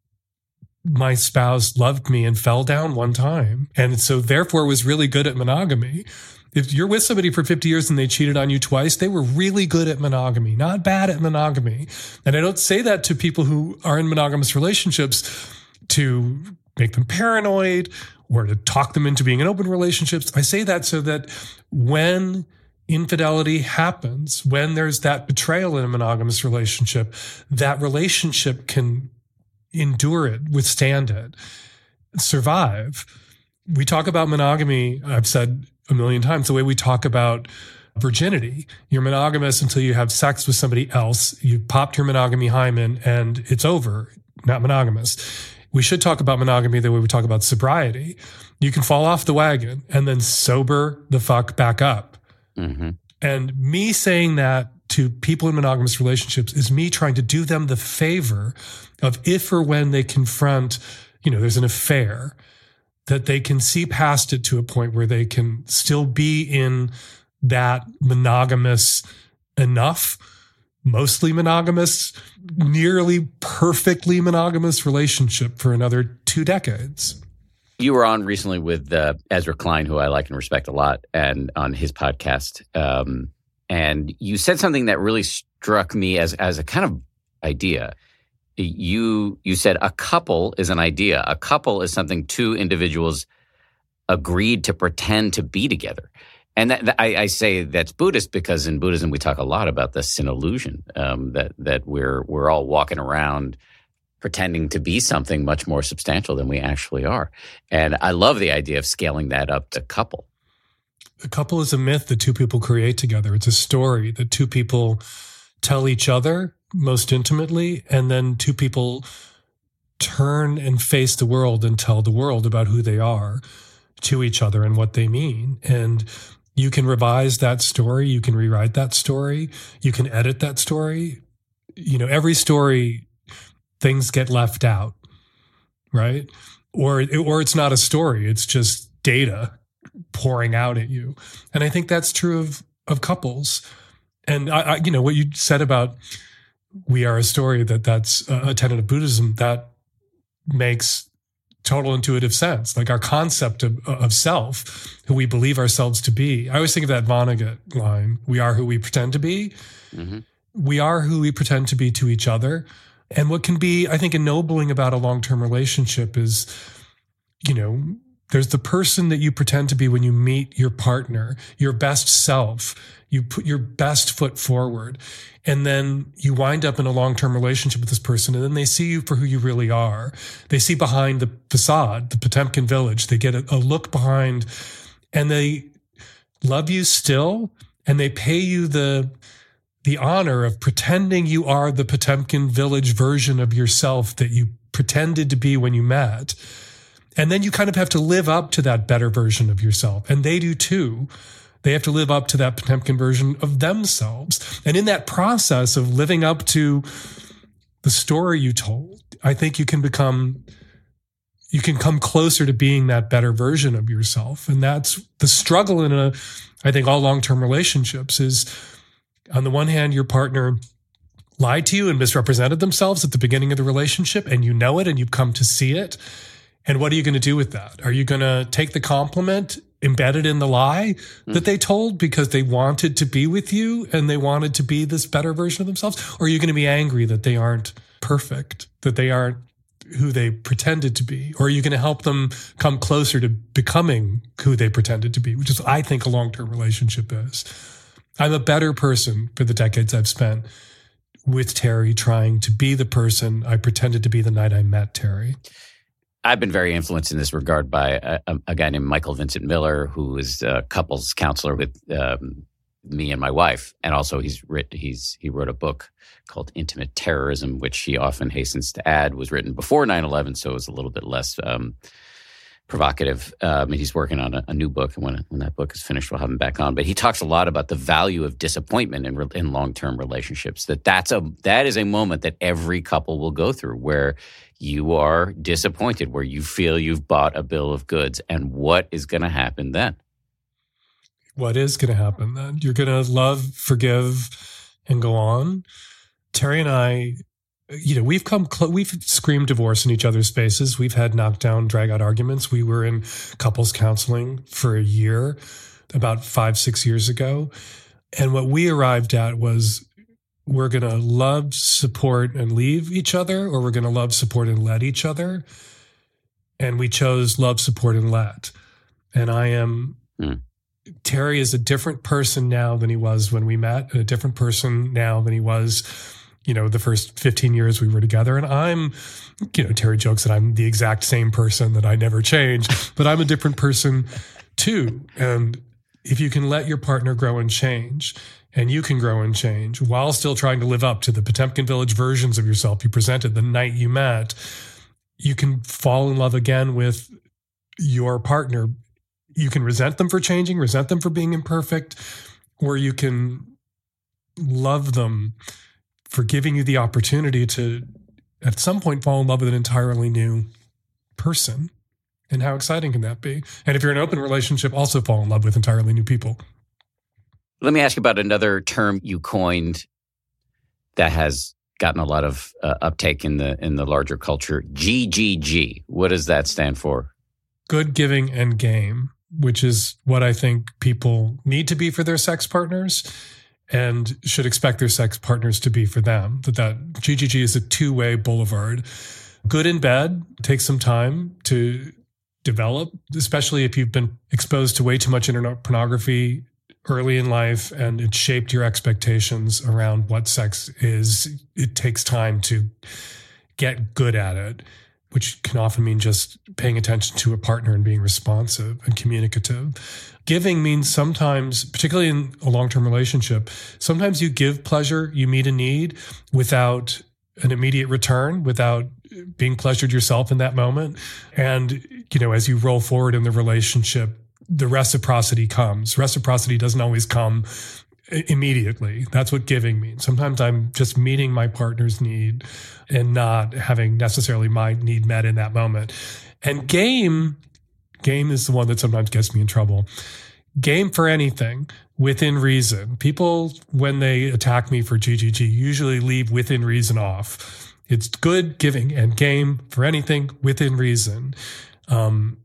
my spouse loved me and fell down one time, and so therefore was really good at monogamy. If you're with somebody for fifty years and they cheated on you twice, they were really good at monogamy, not bad at monogamy. And I don't say that to people who are in monogamous relationships to make them paranoid or to talk them into being in open relationships. I say that so that when infidelity happens, when there's that betrayal in a monogamous relationship, that relationship can endure it, withstand it, survive. We talk about monogamy, I've said a million times, the way we talk about virginity. You're monogamous until you have sex with somebody else. You popped your monogamy hymen and it's over, not monogamous. we should talk about monogamy the way we talk about sobriety. You can fall off the wagon and then sober the fuck back up. Mm-hmm. And me saying that to people in monogamous relationships is me trying to do them the favor of, if or when they confront, you know, there's an affair, that they can see past it to a point where they can still be in that monogamous enough, mostly monogamous, nearly perfectly monogamous relationship for another two decades. You were on recently with uh, Ezra Klein, who I like and respect a lot, and on his podcast. Um, and you said something that really struck me as as a kind of idea. You you said a couple is an idea. A couple is something two individuals agreed to pretend to be together. And that, that, I, I say that's Buddhist because in Buddhism we talk a lot about the sin illusion, um, that that we're we're all walking around pretending to be something much more substantial than we actually are. And I love the idea of scaling that up to couple. A couple is a myth that two people create together. It's a story that two people tell each other most intimately, and then two people turn and face the world and tell the world about who they are to each other and what they mean. And you can revise that story. You can rewrite that story. You can edit that story. You know, every story, things get left out, right? Or, or it's not a story. It's just data pouring out at you. And I think that's true of, of couples. And I, I, you know, what you said about we are a story, that that's a tenet of Buddhism, that makes total intuitive sense. Like our concept of, of self, who we believe ourselves to be. I always think of that Vonnegut line, we are who we pretend to be. Mm-hmm. We are who we pretend to be to each other. And what can be, I think, ennobling about a long-term relationship is, you know, there's the person that you pretend to be when you meet your partner, your best self. You put your best foot forward, and then you wind up in a long-term relationship with this person, and then they see you for who you really are. They see behind the facade, the Potemkin village. They get a, a look behind, and they love you still, and they pay you the the honor of pretending you are the Potemkin village version of yourself that you pretended to be when you met. And then you kind of have to live up to that better version of yourself. And they do too. They have to live up to that Potemkin version of themselves. And in that process of living up to the story you told, I think you can become, you can come closer to being that better version of yourself. And that's the struggle in a, I think all long-term relationships is, on the one hand, your partner lied to you and misrepresented themselves at the beginning of the relationship, and you know it and you've come to see it. And what are you going to do with that? Are you going to take the compliment embedded in the lie mm. that they told because they wanted to be with you and they wanted to be this better version of themselves? Or are you going to be angry that they aren't perfect, that they aren't who they pretended to be? Or are you going to help them come closer to becoming who they pretended to be, which is, I think, a long-term relationship is. I'm a better person for the decades I've spent with Terry, trying to be the person I pretended to be the night I met Terry. I've been very influenced in this regard by a, a guy named Michael Vincent Miller, who is a couples counselor with um, me and my wife. And also he's written, he's, he wrote a book called Intimate Terrorism, which he often hastens to add was written before nine eleven. So it was a little bit less um, provocative. Um, and he's working on a, a new book. And when, when that book is finished, we'll have him back on. But he talks a lot about the value of disappointment in, in long-term relationships, that that's a, that is a moment that every couple will go through where you are disappointed, where you feel you've bought a bill of goods. And what is going to happen then? What is going to happen then? You're going to love, forgive, and go on. Terry and I, you know, we've come, cl- we've screamed divorce in each other's faces. We've had knockdown, drag out arguments. We were in couples counseling for a year, about five, six years ago. And what we arrived at was, we're going to love, support, and leave each other, or we're going to love, support, and let each other. And we chose love, support, and let. And I am, mm. Terry is a different person now than he was when we met, and a different person now than he was, you know, the first fifteen years we were together. And I'm, you know, Terry jokes that I'm the exact same person, that I never change, but I'm a different person too. And if you can let your partner grow and change, and you can grow and change while still trying to live up to the Potemkin village versions of yourself you presented the night you met, you can fall in love again with your partner. You can resent them for changing, resent them for being imperfect, or you can love them for giving you the opportunity to, at some point, fall in love with an entirely new person. And how exciting can that be? And if you're in an open relationship, also fall in love with entirely new people. Let me ask you about another term you coined that has gotten a lot of uh, uptake in the in the larger culture. G G G. What does that stand for? Good, giving, and game, which is what I think people need to be for their sex partners and should expect their sex partners to be for them. That that G G G is a two-way boulevard. Good in bed takes some time to develop, especially if you've been exposed to way too much internet pornography early in life and it shaped your expectations around what sex is. It takes time to get good at it, which can often mean just paying attention to a partner and being responsive and communicative. Giving means sometimes, particularly in a long-term relationship, sometimes you give pleasure, you meet a need without an immediate return, without being pleasured yourself in that moment. And, you know, as you roll forward in the relationship, the reciprocity comes. Reciprocity doesn't always come immediately. That's what giving means. Sometimes I'm just meeting my partner's need and not having necessarily my need met in that moment. And game, game is the one that sometimes gets me in trouble. Game for anything within reason. People, when they attack me for G G G, usually leave within reason off. It's good, giving, and game for anything within reason. Um,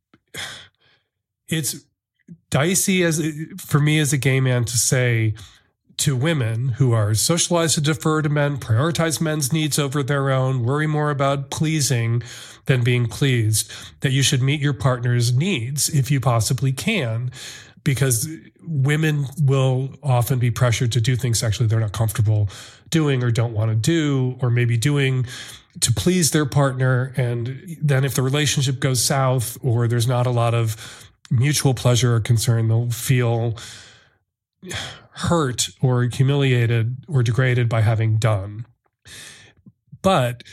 it's dicey as for me as a gay man to say to women who are socialized to defer to men, prioritize men's needs over their own, worry more about pleasing than being pleased, that you should meet your partner's needs if you possibly can, because women will often be pressured to do things sexually they're not comfortable doing or don't want to do, or maybe doing to please their partner. And then if the relationship goes south or there's not a lot of mutual pleasure or concern, they'll feel hurt or humiliated or degraded by having done. But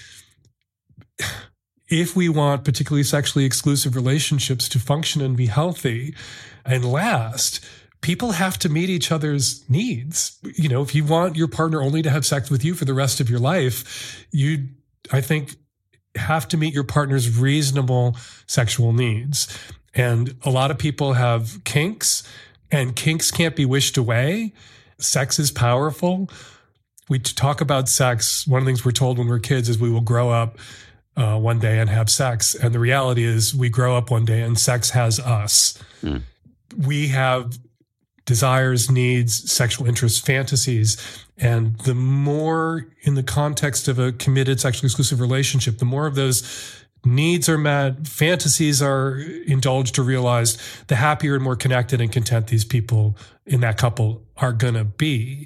if we want particularly sexually exclusive relationships to function and be healthy and last, people have to meet each other's needs. You know, if you want your partner only to have sex with you for the rest of your life, you, I think, have to meet your partner's reasonable sexual needs. And a lot of people have kinks, and kinks can't be wished away. Sex is powerful. We talk about sex. One of the things we're told when we're kids is we will grow up uh, one day and have sex. And the reality is we grow up one day and sex has us. Mm. We have desires, needs, sexual interests, fantasies. And the more in the context of a committed sexually exclusive relationship, the more of those needs are met, fantasies are indulged or realized, the happier and more connected and content these people in that couple are going to be.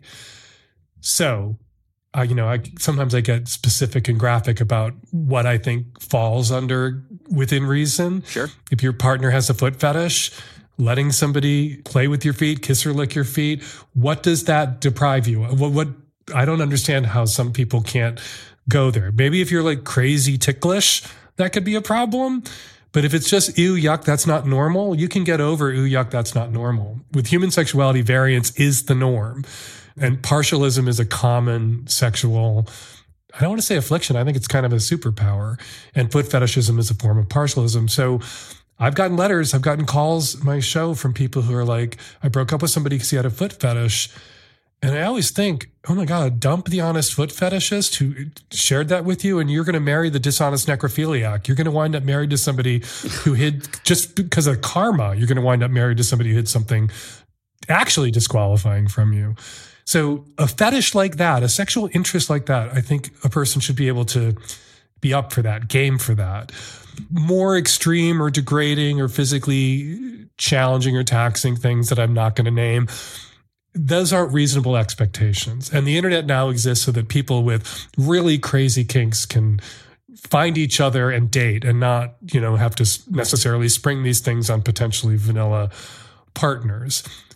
So, uh, you know, I sometimes I get specific and graphic about what I think falls under within reason. Sure. If your partner has a foot fetish, letting somebody play with your feet, kiss or lick your feet, what does that deprive you of? What, what I don't understand how some people can't go there. Maybe if you're like crazy ticklish, that could be a problem. But if it's just, ew, yuck, that's not normal, you can get over, ew, yuck, that's not normal. With human sexuality, variance is the norm. And partialism is a common sexual, I don't want to say affliction, I think it's kind of a superpower. And foot fetishism is a form of partialism. So I've gotten letters, I've gotten calls in my show from people who are like, I broke up with somebody because he had a foot fetish. And I always think, oh my God, dump the honest foot fetishist who shared that with you, and you're going to marry the dishonest necrophiliac. You're going to wind up married to somebody who hid, just because of karma, you're going to wind up married to somebody who hid something actually disqualifying from you. So a fetish like that, a sexual interest like that, I think a person should be able to be up for that, game for that. More extreme or degrading or physically challenging or taxing things that I'm not going to name, those aren't reasonable expectations. And the internet now exists so that people with really crazy kinks can find each other and date and not, you know, have to necessarily spring these things on potentially vanilla partners.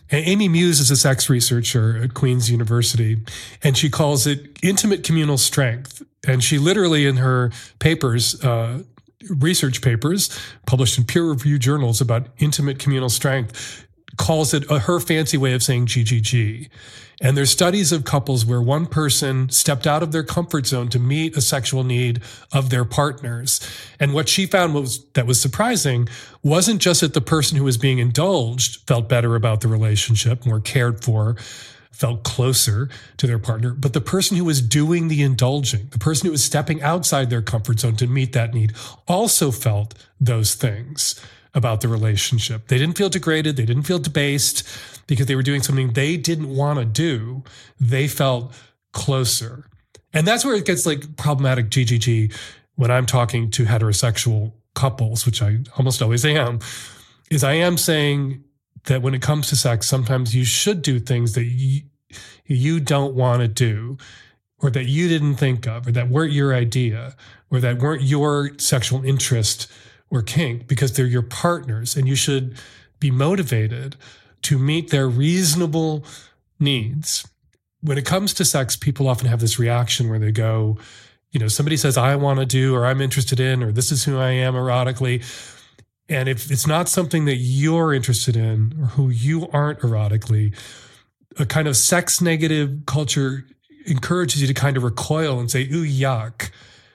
And Amy Muse is a sex researcher at Queen's University, and she calls it intimate communal strength. And she literally, in her papers, uh, research papers published in peer-reviewed journals about intimate communal strength, calls it a, her fancy way of saying G G G. And there's studies of couples where one person stepped out of their comfort zone to meet a sexual need of their partners. And what she found was that was surprising wasn't just that the person who was being indulged felt better about the relationship, more cared for, felt closer to their partner, but the person who was doing the indulging, the person who was stepping outside their comfort zone to meet that need, also felt those things about the relationship. They didn't feel degraded. They didn't feel debased because they were doing something they didn't want to do. They felt closer. And that's where it gets like problematic G G G when I'm talking to heterosexual couples, which I almost always am, is I am saying that when it comes to sex, sometimes you should do things that you, you don't want to do, or that you didn't think of, or that weren't your idea, or that weren't your sexual interest or kink, because they're your partners, and you should be motivated to meet their reasonable needs. When it comes to sex, people often have this reaction where they go, you know, somebody says, I want to do, or I'm interested in, or this is who I am erotically. And if it's not something that you're interested in, or who you aren't erotically, a kind of sex negative culture encourages you to kind of recoil and say, ooh, yuck.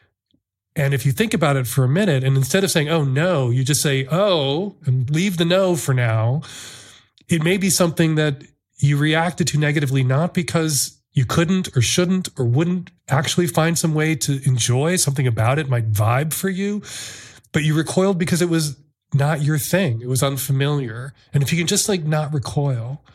And if you think about it for a minute, and instead of saying, oh, no, you just say, oh, and leave the no for now, it may be something that you reacted to negatively, not because you couldn't or shouldn't or wouldn't actually find some way to enjoy something about it, might vibe for you, but you recoiled because it was not your thing. It was unfamiliar. And if you can just like not recoil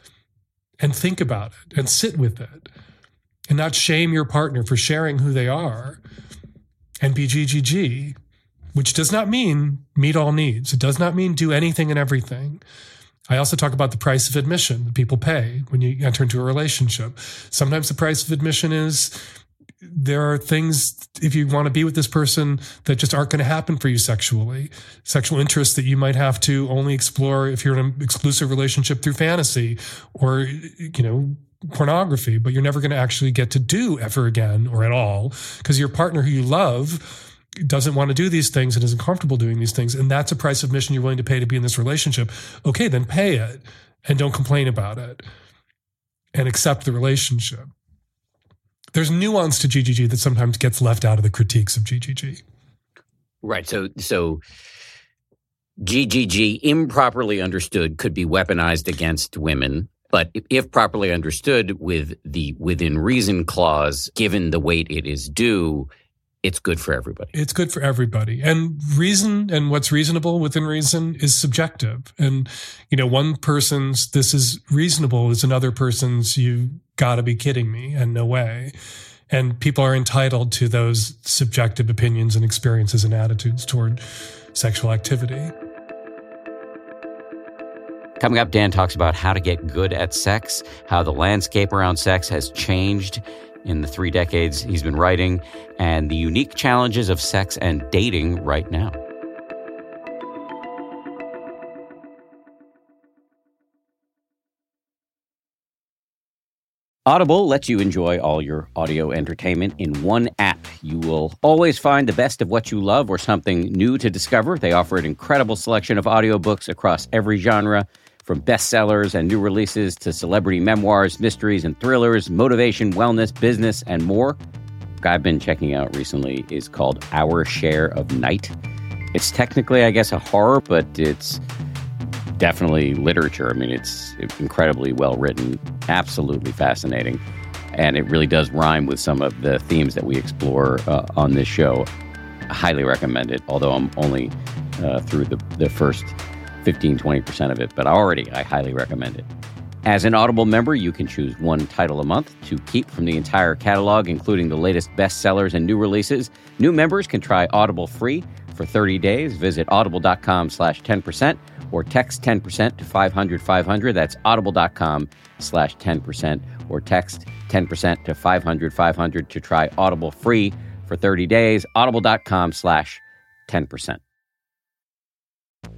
and think about it and sit with it and not shame your partner for sharing who they are and be G G G, which does not mean meet all needs. It does not mean do anything and everything. I also talk about the price of admission that people pay when you enter into a relationship. Sometimes the price of admission is there are things, if you want to be with this person, that just aren't going to happen for you sexually. Sexual interests that you might have to only explore if you're in an exclusive relationship through fantasy or, you know, pornography, but you're never going to actually get to do ever again or at all because your partner who you love doesn't want to do these things and isn't comfortable doing these things. And that's a price of admission you're willing to pay to be in this relationship. Okay, then pay it and don't complain about it and accept the relationship. There's nuance to G G G that sometimes gets left out of the critiques of G G G. Right. So, so G G G improperly understood could be weaponized against women. But if properly understood with the within reason clause, given the weight it is due, it's good for everybody. It's good for everybody. And reason and what's reasonable within reason is subjective. And, you know, one person's this is reasonable is another person's you gotta be kidding me and no way. And people are entitled to those subjective opinions and experiences and attitudes toward sexual activity. Coming up, Dan talks about how to get good at sex, how the landscape around sex has changed in the three decades he's been writing, and the unique challenges of sex and dating right now. Audible lets you enjoy all your audio entertainment in one app. You will always find the best of what you love or something new to discover. They offer an incredible selection of audiobooks across every genre, from bestsellers and new releases to celebrity memoirs, mysteries and thrillers, motivation, wellness, business, and more. What I've been checking out recently is called Our Share of Night. It's technically, I guess, a horror, but it's definitely literature. I mean, it's incredibly well written, absolutely fascinating, and it really does rhyme with some of the themes that we explore uh, on this show. I highly recommend it, although I'm only uh, through the, the first fifteen, twenty percent of it, but already I highly recommend it. As an Audible member, you can choose one title a month to keep from the entire catalog, including the latest bestsellers and new releases. New members can try Audible free for thirty days. Visit audible.com slash 10% or text ten percent to five hundred five hundred. That's audible.com slash 10% or text ten percent to five hundred five hundred to try Audible free for thirty days. Audible.com slash 10%.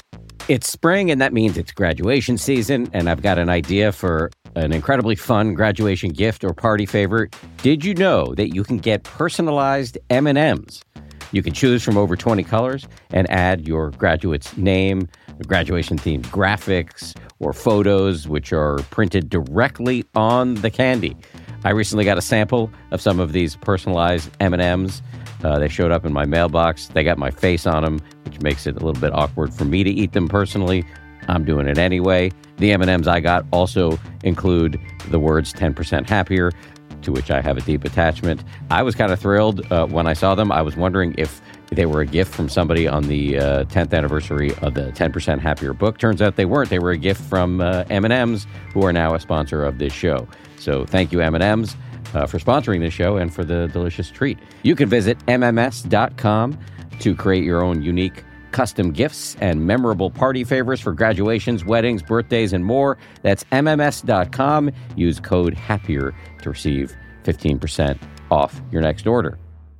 It's spring, and that means it's graduation season, and I've got an idea for an incredibly fun graduation gift or party favor. Did you know that you can get personalized M and M's? You can choose from over twenty colors and add your graduate's name, graduation-themed graphics, or photos, which are printed directly on the candy. I recently got a sample of some of these personalized M and M's. Uh, they showed up in my mailbox. They got my face on them, which makes it a little bit awkward for me to eat them personally. I'm doing it anyway. The M and M's I got also include the words ten percent happier, to which I have a deep attachment. I was kind of thrilled uh, when I saw them. I was wondering if they were a gift from somebody on the uh, tenth anniversary of the ten percent Happier book. Turns out they weren't. They were a gift from uh, M and M's, who are now a sponsor of this show. So thank you, M and M's. Uh, for sponsoring this show and for the delicious treat. You can visit M M S dot com to create your own unique custom gifts and memorable party favors for graduations, weddings, birthdays, and more. That's M M S dot com. Use code HAPPIER to receive fifteen percent off your next order.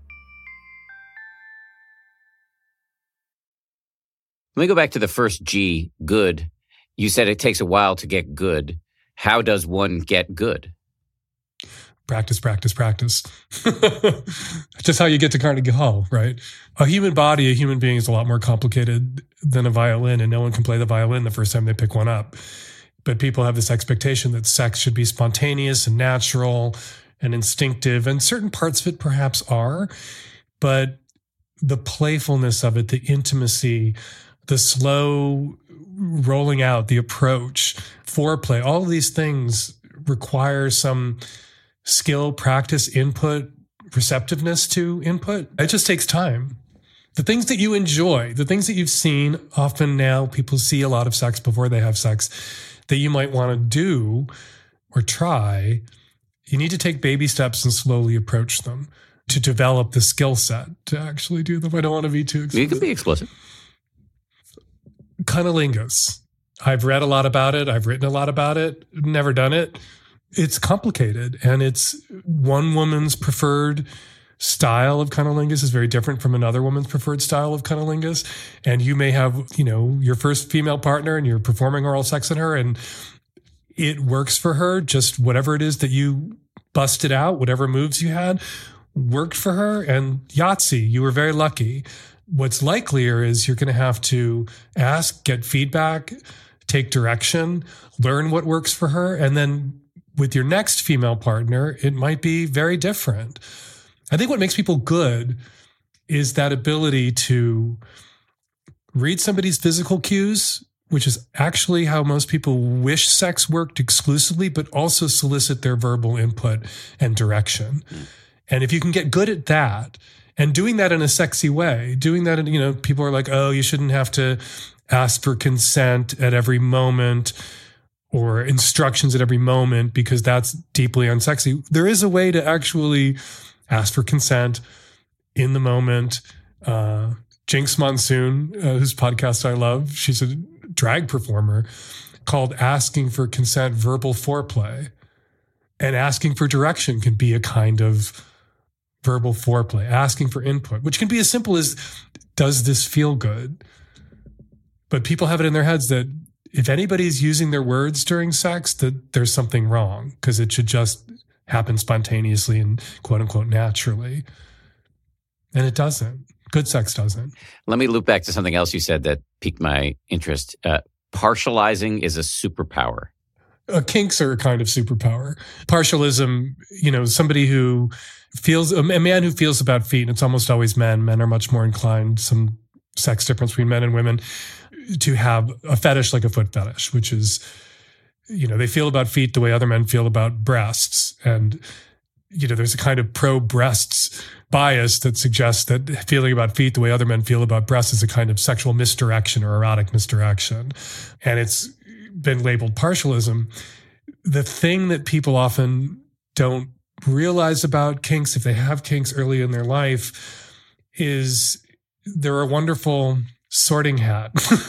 Let me go back to the first G, good. You said it takes a while to get good. How does one get good? Practice, practice, practice. Just how you get to Carnegie Hall, right? A human body, a human being is a lot more complicated than a violin, and no one can play the violin the first time they pick one up. But people have this expectation that sex should be spontaneous and natural and instinctive, and certain parts of it perhaps are, but the playfulness of it, the intimacy, the slow rolling out, the approach, foreplay, all of these things require some skill, practice, input, receptiveness to input. It just takes time. The things that you enjoy, the things that you've seen, often now people see a lot of sex before they have sex, that you might want to do or try, you need to take baby steps and slowly approach them to develop the skill set to actually do them. I don't want to be too explicit. You can be explicit. Cunnilingus. I've read a lot about it. I've written a lot about it. Never done it. It's complicated, and it's one woman's preferred style of cunnilingus is very different from another woman's preferred style of cunnilingus. And you may have, you know, your first female partner and you're performing oral sex on her and it works for her. Just whatever it is that you busted out, whatever moves you had worked for her, and Yahtzee, you were very lucky. What's likelier is you're going to have to ask, get feedback, take direction, learn what works for her, and then with your next female partner, it might be very different. I think what makes people good is that ability to read somebody's physical cues, which is actually how most people wish sex worked exclusively, but also solicit their verbal input and direction. Mm. And if you can get good at that, and doing that in a sexy way, doing that, in, you know, people are like, oh, you shouldn't have to ask for consent at every moment, or instructions at every moment, because that's deeply unsexy. There is a way to actually ask for consent in the moment. Uh, Jinx Monsoon, uh, whose podcast I love, she's a drag performer, called Asking for Consent Verbal Foreplay. And asking for direction can be a kind of verbal foreplay, asking for input, which can be as simple as, does this feel good? But people have it in their heads that if anybody's using their words during sex, that there's something wrong, because it should just happen spontaneously and quote unquote naturally. And it doesn't. Good sex doesn't. Let me loop back to something else you said that piqued my interest. Uh, partializing is a superpower. Uh, kinks are a kind of superpower. Partialism, you know, somebody who feels, a man who feels about feet, and it's almost always men. Men are much more inclined, some sex difference between men and women, to have a fetish like a foot fetish, which is, you know, they feel about feet the way other men feel about breasts. And, you know, there's a kind of pro-breasts bias that suggests that feeling about feet the way other men feel about breasts is a kind of sexual misdirection or erotic misdirection. And it's been labeled partialism. The thing that people often don't realize about kinks, if they have kinks early in their life, is they're a wonderful sorting hat.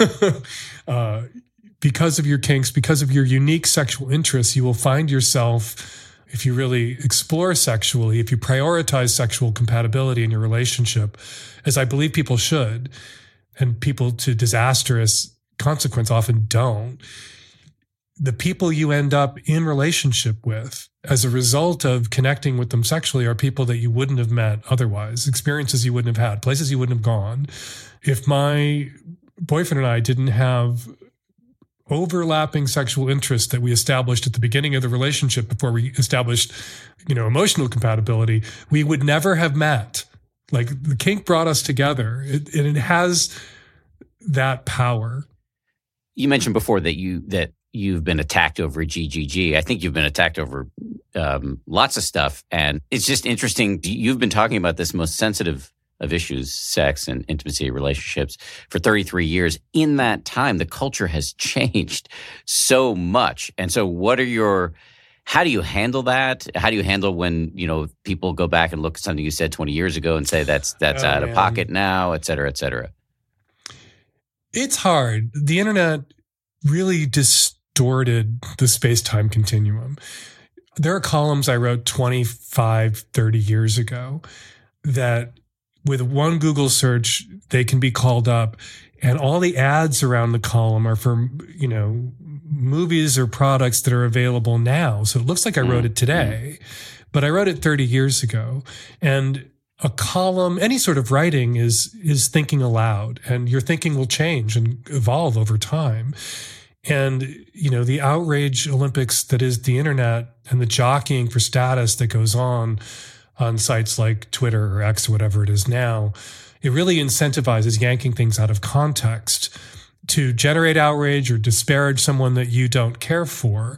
uh, because of your kinks, because of your unique sexual interests, you will find yourself, if you really explore sexually, if you prioritize sexual compatibility in your relationship, as I believe people should, and people to disastrous consequence often don't. The people you end up in relationship with as a result of connecting with them sexually are people that you wouldn't have met otherwise, experiences you wouldn't have had, places you wouldn't have gone. If my boyfriend and I didn't have overlapping sexual interests that we established at the beginning of the relationship before we established, you know, emotional compatibility, we would never have met. Like, the kink brought us together, it, and it has that power. You mentioned before that you that you've been attacked over G G G. I think you've been attacked over um, lots of stuff, and it's just interesting. You've been talking about this most sensitive of issues, sex and intimacy relationships, for thirty-three years. In that time, the culture has changed so much. And so what are your, how do you handle that? How do you handle when, you know, people go back and look at something you said twenty years ago and say that's that's oh, out man. of pocket now, et cetera, et cetera? It's hard. The internet really distorted the space-time continuum. There are columns I wrote twenty-five, thirty years ago that with one Google search, they can be called up, and all the ads around the column are for, you know, movies or products that are available now. So it looks like I wrote it today, but I wrote it thirty years ago. And a column, any sort of writing is, is thinking aloud, and your thinking will change and evolve over time. And, you know, the outrage Olympics that is the internet and the jockeying for status that goes on on sites like Twitter or X or whatever it is now, it really incentivizes yanking things out of context to generate outrage or disparage someone that you don't care for.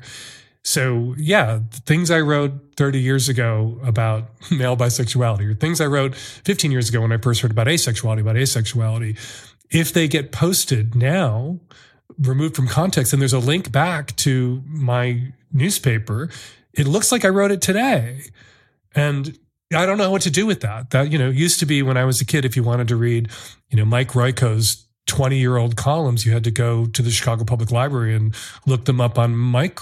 So yeah, the things I wrote thirty years ago about male bisexuality, or things I wrote fifteen years ago when I first heard about asexuality, about asexuality, if they get posted now, removed from context, and there's a link back to my newspaper, it looks like I wrote it today. And I don't know what to do with that. That, you know, used to be when I was a kid, if you wanted to read, you know, Mike Royko's twenty-year-old columns, you had to go to the Chicago Public Library and look them up on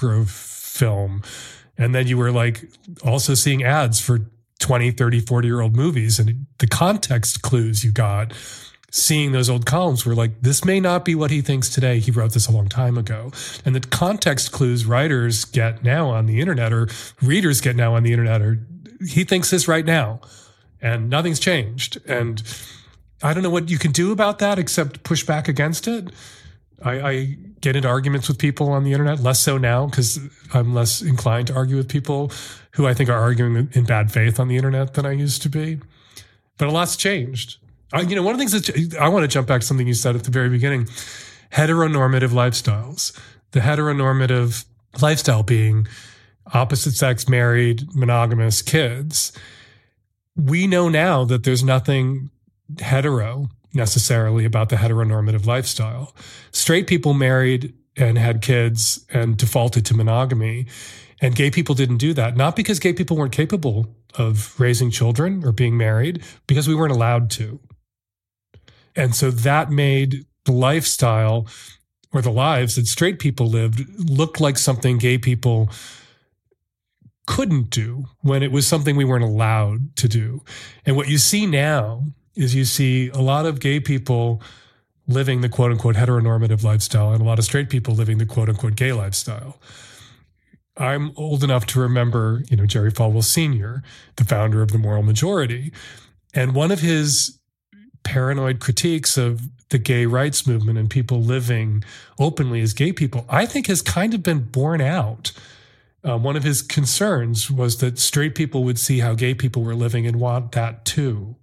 microfilm. And then you were like also seeing ads for twenty, thirty, forty-year-old movies. And the context clues you got seeing those old columns were like, this may not be what he thinks today. He wrote this a long time ago. And the context clues writers get now on the internet, or readers get now on the internet, are he thinks this right now, and nothing's changed. And I don't know what you can do about that except push back against it. I, I get into arguments with people on the internet, less so now because I'm less inclined to argue with people who I think are arguing in bad faith on the internet than I used to be. But a lot's changed. I, you know, one of the things that I want to jump back to something you said at the very beginning, heteronormative lifestyles. The heteronormative lifestyle being opposite sex, married, monogamous, kids. We know now that there's nothing hetero necessarily about the heteronormative lifestyle. Straight people married and had kids and defaulted to monogamy, and gay people didn't do that. Not because gay people weren't capable of raising children or being married, because we weren't allowed to. And so that made the lifestyle, or the lives that straight people lived, look like something gay people couldn't do when it was something we weren't allowed to do. And what you see now is you see a lot of gay people living the quote unquote heteronormative lifestyle and a lot of straight people living the quote unquote gay lifestyle. I'm old enough to remember, you know, Jerry Falwell Senior, the founder of the Moral Majority. And one of his paranoid critiques of the gay rights movement and people living openly as gay people, I think has kind of been borne out. Uh, one of his concerns was that straight people would see how gay people were living and want that too.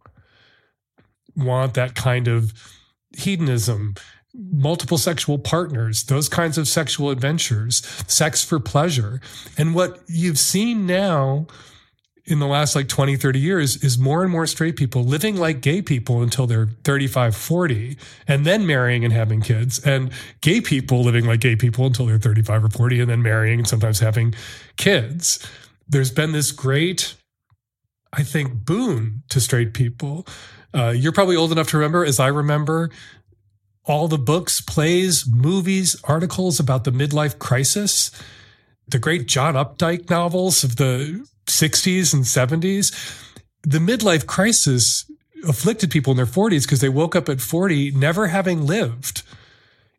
Want that kind of hedonism, multiple sexual partners, those kinds of sexual adventures, sex for pleasure. And what you've seen now in the last like twenty, thirty years is more and more straight people living like gay people until they're thirty-five, forty, and then marrying and having kids, and gay people living like gay people until they're thirty-five or forty, and then marrying and sometimes having kids. There's been this great, I think, boon to straight people. Uh, you're probably old enough to remember, as I remember, all the books, plays, movies, articles about the midlife crisis, the great John Updike novels of the sixties and seventies. The midlife crisis afflicted people in their forties because they woke up at forty never having lived.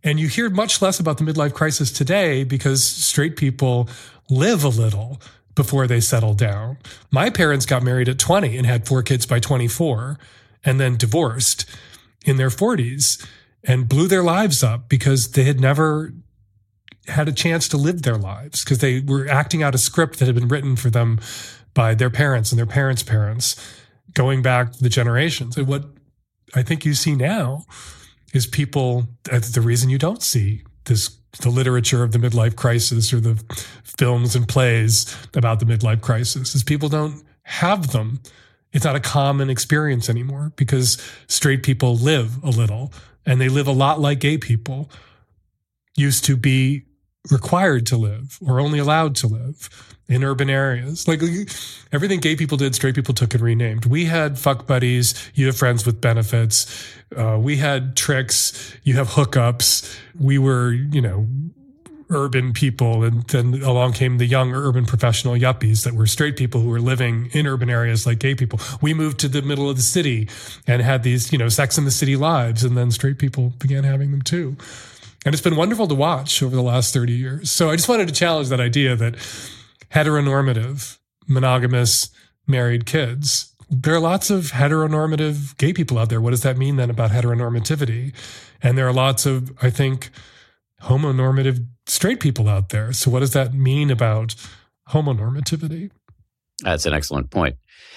And you hear much less about the midlife crisis today because straight people live a little before they settle down. My parents got married at twenty and had four kids by twenty-four and then divorced in their forties and blew their lives up because they had never had a chance to live their lives because they were acting out a script that had been written for them by their parents and their parents' parents going back the generations. And what I think you see now is people, the reason you don't see this, the literature of the midlife crisis or the films and plays about the midlife crisis, is people don't have them. It's not a common experience anymore because straight people live a little, and they live a lot like gay people used to be required to live or only allowed to live in urban areas. Like everything gay people did, straight people took and renamed. We had fuck buddies. You have friends with benefits. Uh, we had tricks. You have hookups. We were, you know, urban people. And then along came the young urban professional yuppies that were straight people who were living in urban areas like gay people. We moved to the middle of the city and had these, you know, Sex in the City lives. And then straight people began having them too. And it's been wonderful to watch over the last thirty years. So I just wanted to challenge that idea that heteronormative, monogamous, married kids, there are lots of heteronormative gay people out there. What does that mean then about heteronormativity? And there are lots of, I think, homonormative straight people out there. So what does that mean about homonormativity? That's an excellent point.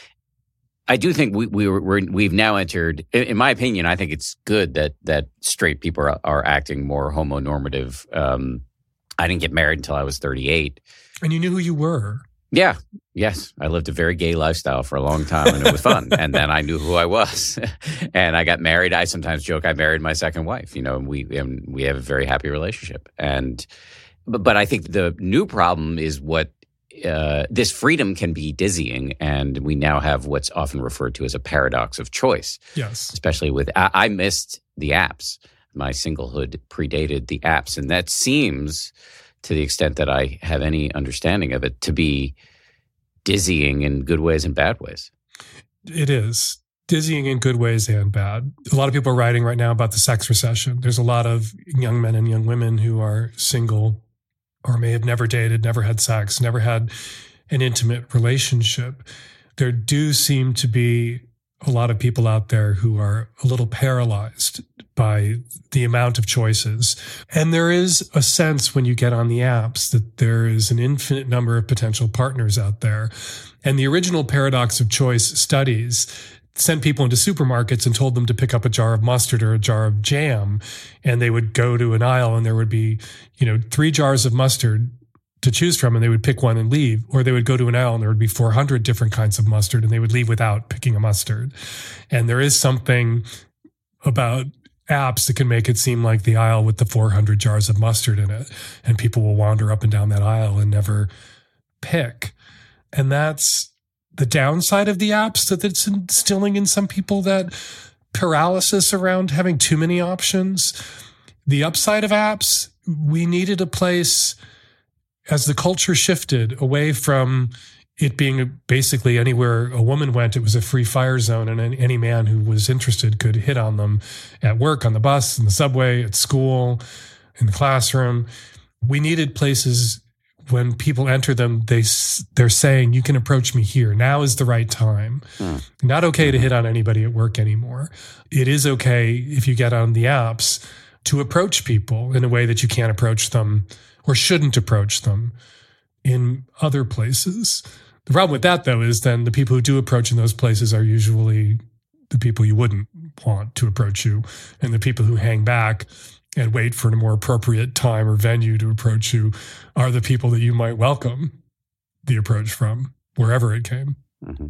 I do think we, we we're, we've now entered, in my opinion, I think it's good that that straight people are, are acting more homonormative. Um, I didn't get married until I was thirty-eight. And you knew who you were. Yeah. Yes. I lived a very gay lifestyle for a long time, and it was fun. And then I knew who I was. And I got married. I sometimes joke I married my second wife, you know, and we, and we have a very happy relationship. And, but, but I think the new problem is what, Uh, this freedom can be dizzying, and we now have what's often referred to as a paradox of choice. Yes. Especially with, I, I missed the apps. My singlehood predated the apps. And that seems, to the extent that I have any understanding of it, to be dizzying in good ways and bad ways. It is. Dizzying in good ways and bad. A lot of people are writing right now about the sex recession. There's a lot of young men and young women who are single or may have never dated, never had sex, never had an intimate relationship. There do seem to be a lot of people out there who are a little paralyzed by the amount of choices. And there is a sense when you get on the apps that there is an infinite number of potential partners out there. And the original paradox of choice studies sent people into supermarkets and told them to pick up a jar of mustard or a jar of jam. And they would go to an aisle and there would be, you know, three jars of mustard to choose from, and they would pick one and leave. Or they would go to an aisle and there would be four hundred different kinds of mustard, and they would leave without picking a mustard. And there is something about apps that can make it seem like the aisle with the four hundred jars of mustard in it, and people will wander up and down that aisle and never pick. And that's the downside of the apps, that it's instilling in some people that paralysis around having too many options. The upside of apps, we needed a place, as the culture shifted away from it being basically anywhere a woman went, it was a free fire zone, and any man who was interested could hit on them at work, on the bus, in the subway, at school, in the classroom. We needed places when people enter them, they, they're saying, you can approach me here. Now is the right time. Hmm. Not okay to hit on anybody at work anymore. It is okay, if you get on the apps, to approach people in a way that you can't approach them or shouldn't approach them in other places. The problem with that, though, is then the people who do approach in those places are usually the people you wouldn't want to approach you. And the people who hang back and wait for a more appropriate time or venue to approach you are the people that you might welcome the approach from, wherever it came. Mm-hmm.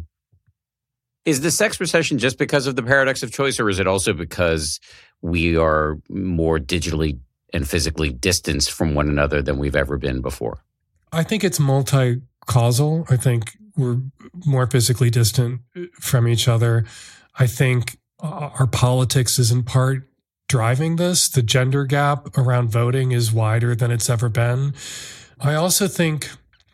Is the sex recession just because of the paradox of choice, or is it also because we are more digitally and physically distanced from one another than we've ever been before? I think it's multi-causal. I think we're more physically distant from each other. I think our politics is in part driving this. The gender gap around voting is wider than it's ever been. I also think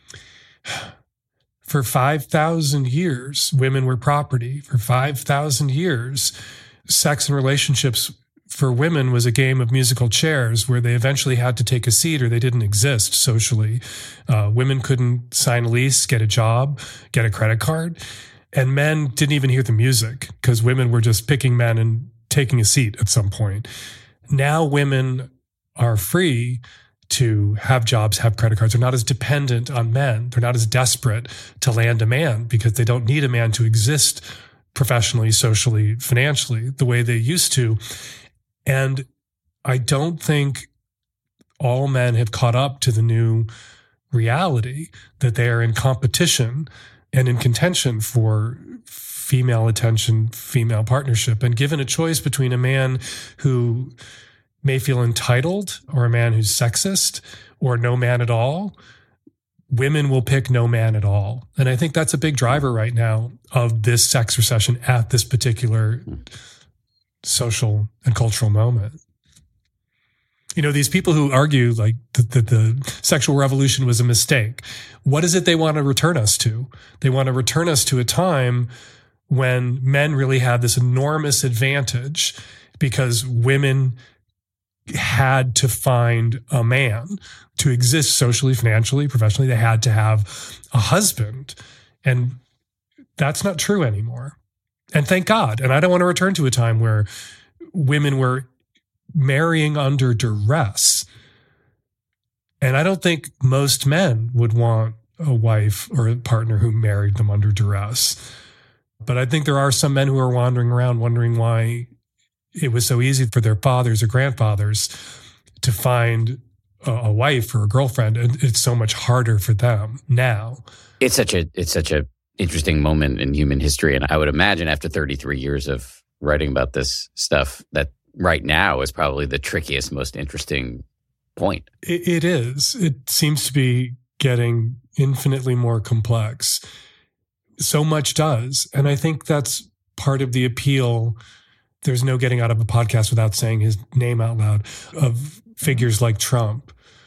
for five thousand years, women were property. For five thousand years, sex and relationships for women was a game of musical chairs where they eventually had to take a seat or they didn't exist socially. Uh, women couldn't sign a lease, get a job, get a credit card. And men didn't even hear the music because women were just picking men and taking a seat at some point. Now women are free to have jobs, have credit cards. They're not as dependent on men. They're not as desperate to land a man because they don't need a man to exist professionally, socially, financially, the way they used to. And I don't think all men have caught up to the new reality that they are in competition and in contention for female attention, female partnership. And given a choice between a man who may feel entitled or a man who's sexist or no man at all, women will pick no man at all. And I think that's a big driver right now of this sex recession at this particular social and cultural moment. You know, these people who argue like that the, the sexual revolution was a mistake, what is it they want to return us to? They want to return us to a time when men really had this enormous advantage because women had to find a man to exist socially, financially, professionally. They had to have a husband. And that's not true anymore. And thank God. And I don't want to return to a time where women were marrying under duress. And I don't think most men would want a wife or a partner who married them under duress. But I think there are some men who are wandering around wondering why it was so easy for their fathers or grandfathers to find a, a wife or a girlfriend, and it's so much harder for them now. It's such a it's such a interesting moment in human history, and I would imagine after thirty-three years of writing about this stuff, that right now is probably the trickiest, most interesting point. It, it is. It seems to be getting infinitely more complex. So much does, and I think that's part of the appeal. There's no getting out of a podcast without saying his name out loud, of figures like Trump,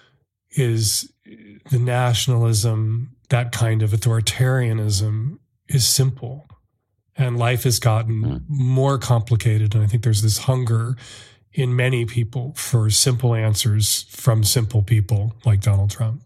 is the nationalism, that kind of authoritarianism is simple. And life has gotten mm. more complicated. And I think there's this hunger in many people for simple answers from simple people like Donald Trump.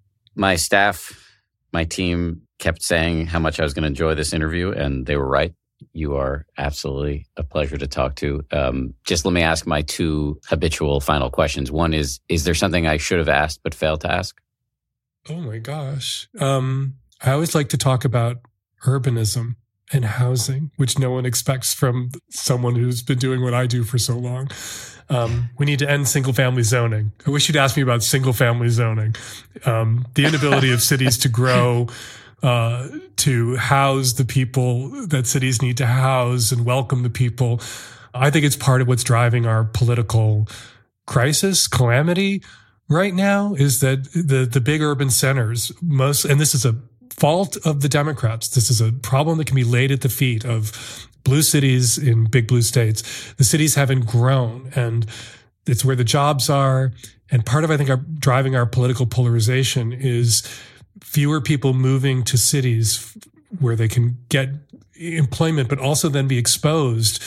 My staff, my team kept saying how much I was going to enjoy this interview, and they were right. You are absolutely a pleasure to talk to. Um, just let me ask my two habitual final questions. One is, is there something I should have asked but failed to ask? Oh my gosh. Um, I always like to talk about urbanism and housing, which no one expects from someone who's been doing what I do for so long. Um, we need to end single-family zoning. I wish you'd ask me about single-family zoning. Um, the inability of cities to grow, uh, to house the people that cities need to house and welcome the people. I think it's part of what's driving our political crisis, calamity right now, is that the, the big urban centers, most, and this is a fault of the Democrats. This is a problem that can be laid at the feet of blue cities in big blue states. The cities haven't grown, and it's where the jobs are. And part of, I think, our driving our political polarization is fewer people moving to cities where they can get employment, but also then be exposed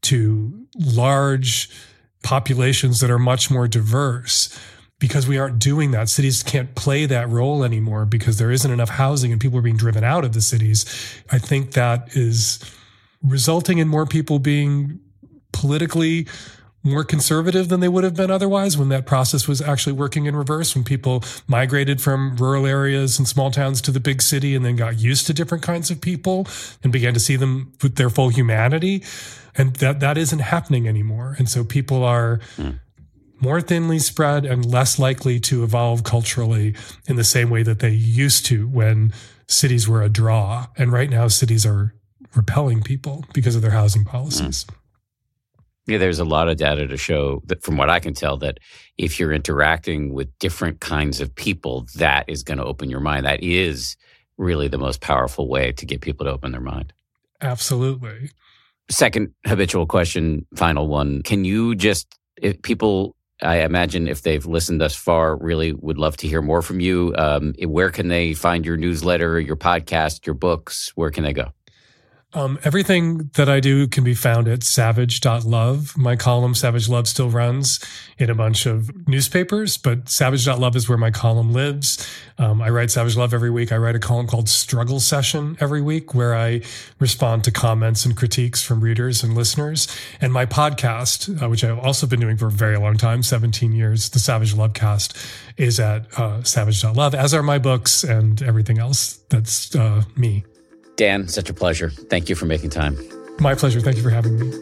to large populations that are much more diverse. Because we aren't doing that. Cities can't play that role anymore because there isn't enough housing and people are being driven out of the cities. I think that is resulting in more people being politically more conservative than they would have been otherwise when that process was actually working in reverse, when people migrated from rural areas and small towns to the big city and then got used to different kinds of people and began to see them with their full humanity. And that, that isn't happening anymore. And so people are mm. more thinly spread and less likely to evolve culturally in the same way that they used to when cities were a draw. And right now cities are repelling people because of their housing policies. Mm. Yeah, there's a lot of data to show that, from what I can tell, that if you're interacting with different kinds of people, that is going to open your mind. That is really the most powerful way to get people to open their mind. Absolutely. Second habitual question, final one. Can you just, if people, I imagine if they've listened thus far, really would love to hear more from you. Um, where can they find your newsletter, your podcast, your books? Where can they go? Um, everything that I do can be found at savage dot love. My column, Savage Love, still runs in a bunch of newspapers, but savage dot love is where my column lives. Um, I write Savage Love every week. I write a column called Struggle Session every week, where I respond to comments and critiques from readers and listeners. And my podcast, uh, which I've also been doing for a very long time, seventeen years, the Savage Love Cast, is at uh, savage dot love, as are my books and everything else that's uh, me. Dan, such a pleasure. Thank you for making time. My pleasure. Thank you for having me.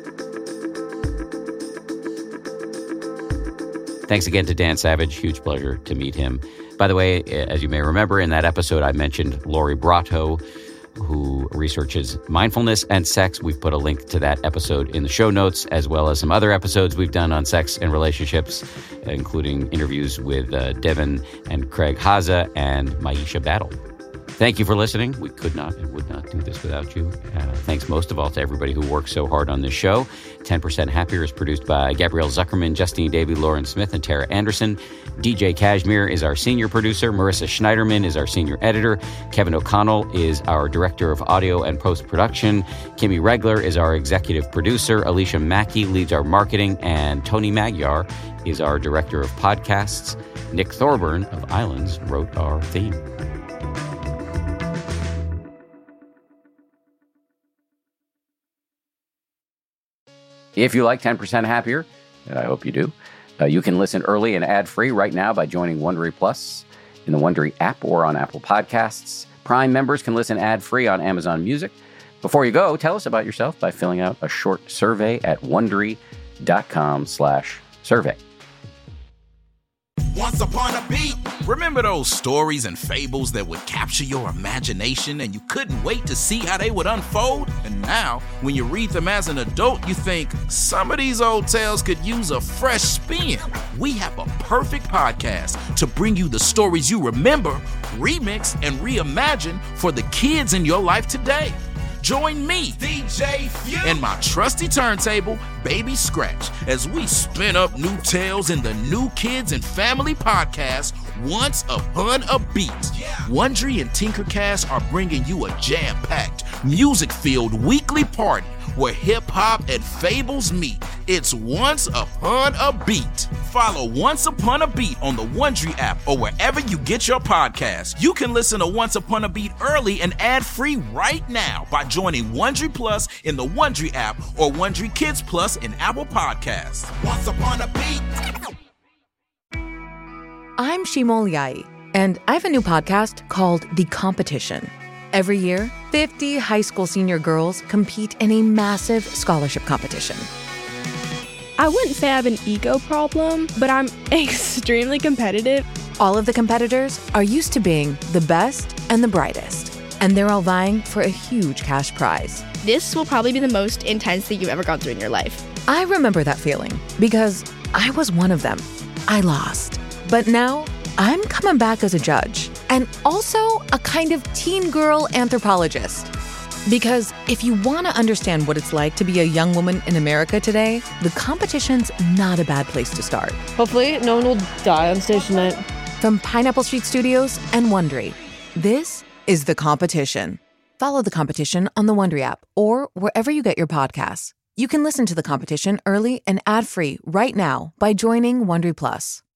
Thanks again to Dan Savage. Huge pleasure to meet him. By the way, as you may remember, in that episode, I mentioned Lori Brotto, who researches mindfulness and sex. We've put a link to that episode in the show notes, as well as some other episodes we've done on sex and relationships, including interviews with uh, Devin and Craig Haza and Maisha Battle. Thank you for listening. We could not and would not do this without you. Uh, thanks most of all to everybody who works so hard on this show. ten percent Happier is produced by Gabrielle Zuckerman, Justine Davey, Lauren Smith, and Tara Anderson. D J Kashmir is our senior producer. Marissa Schneiderman is our senior editor. Kevin O'Connell is our director of audio and post-production. Kimmy Regler is our executive producer. Alicia Mackey leads our marketing. And Tony Magyar is our director of podcasts. Nick Thorburn of Islands wrote our theme. If you like ten percent Happier, and I hope you do, uh, you can listen early and ad-free right now by joining Wondery Plus in the Wondery app or on Apple Podcasts. Prime members can listen ad-free on Amazon Music. Before you go, tell us about yourself by filling out a short survey at Wondery.com slash survey. Once upon a beat. Remember those stories and fables that would capture your imagination and you couldn't wait to see how they would unfold? And now, when you read them as an adult, you think, some of these old tales could use a fresh spin. We have a perfect podcast to bring you the stories you remember, remix, and reimagine for the kids in your life today. Join me, D J Few, and my trusty turntable, Baby Scratch, as we spin up new tales in the New Kids and Family podcast, Once Upon a Beat. Yeah. Wondery and Tinkercast are bringing you a jam-packed, music-filled weekly party where hip-hop and fables meet. It's Once Upon a Beat. Follow Once Upon a Beat on the Wondery app or wherever you get your podcasts. You can listen to Once Upon a Beat early and ad-free right now by joining Wondery Plus in the Wondery app or Wondery Kids Plus in Apple Podcasts. Once Upon a Beat. I'm Shimol Yai, and I have a new podcast called The Competition. Every year, fifty high school senior girls compete in a massive scholarship competition. I wouldn't say I have an ego problem, but I'm extremely competitive. All of the competitors are used to being the best and the brightest, and they're all vying for a huge cash prize. This will probably be the most intense thing you've ever gone through in your life. I remember that feeling because I was one of them. I lost. But now, I'm coming back as a judge and also a kind of teen girl anthropologist. Because if you want to understand what it's like to be a young woman in America today, the competition's not a bad place to start. Hopefully, no one will die on stage tonight. From Pineapple Street Studios and Wondery, this is The Competition. Follow The Competition on the Wondery app or wherever you get your podcasts. You can listen to The Competition early and ad-free right now by joining Wondery Plus.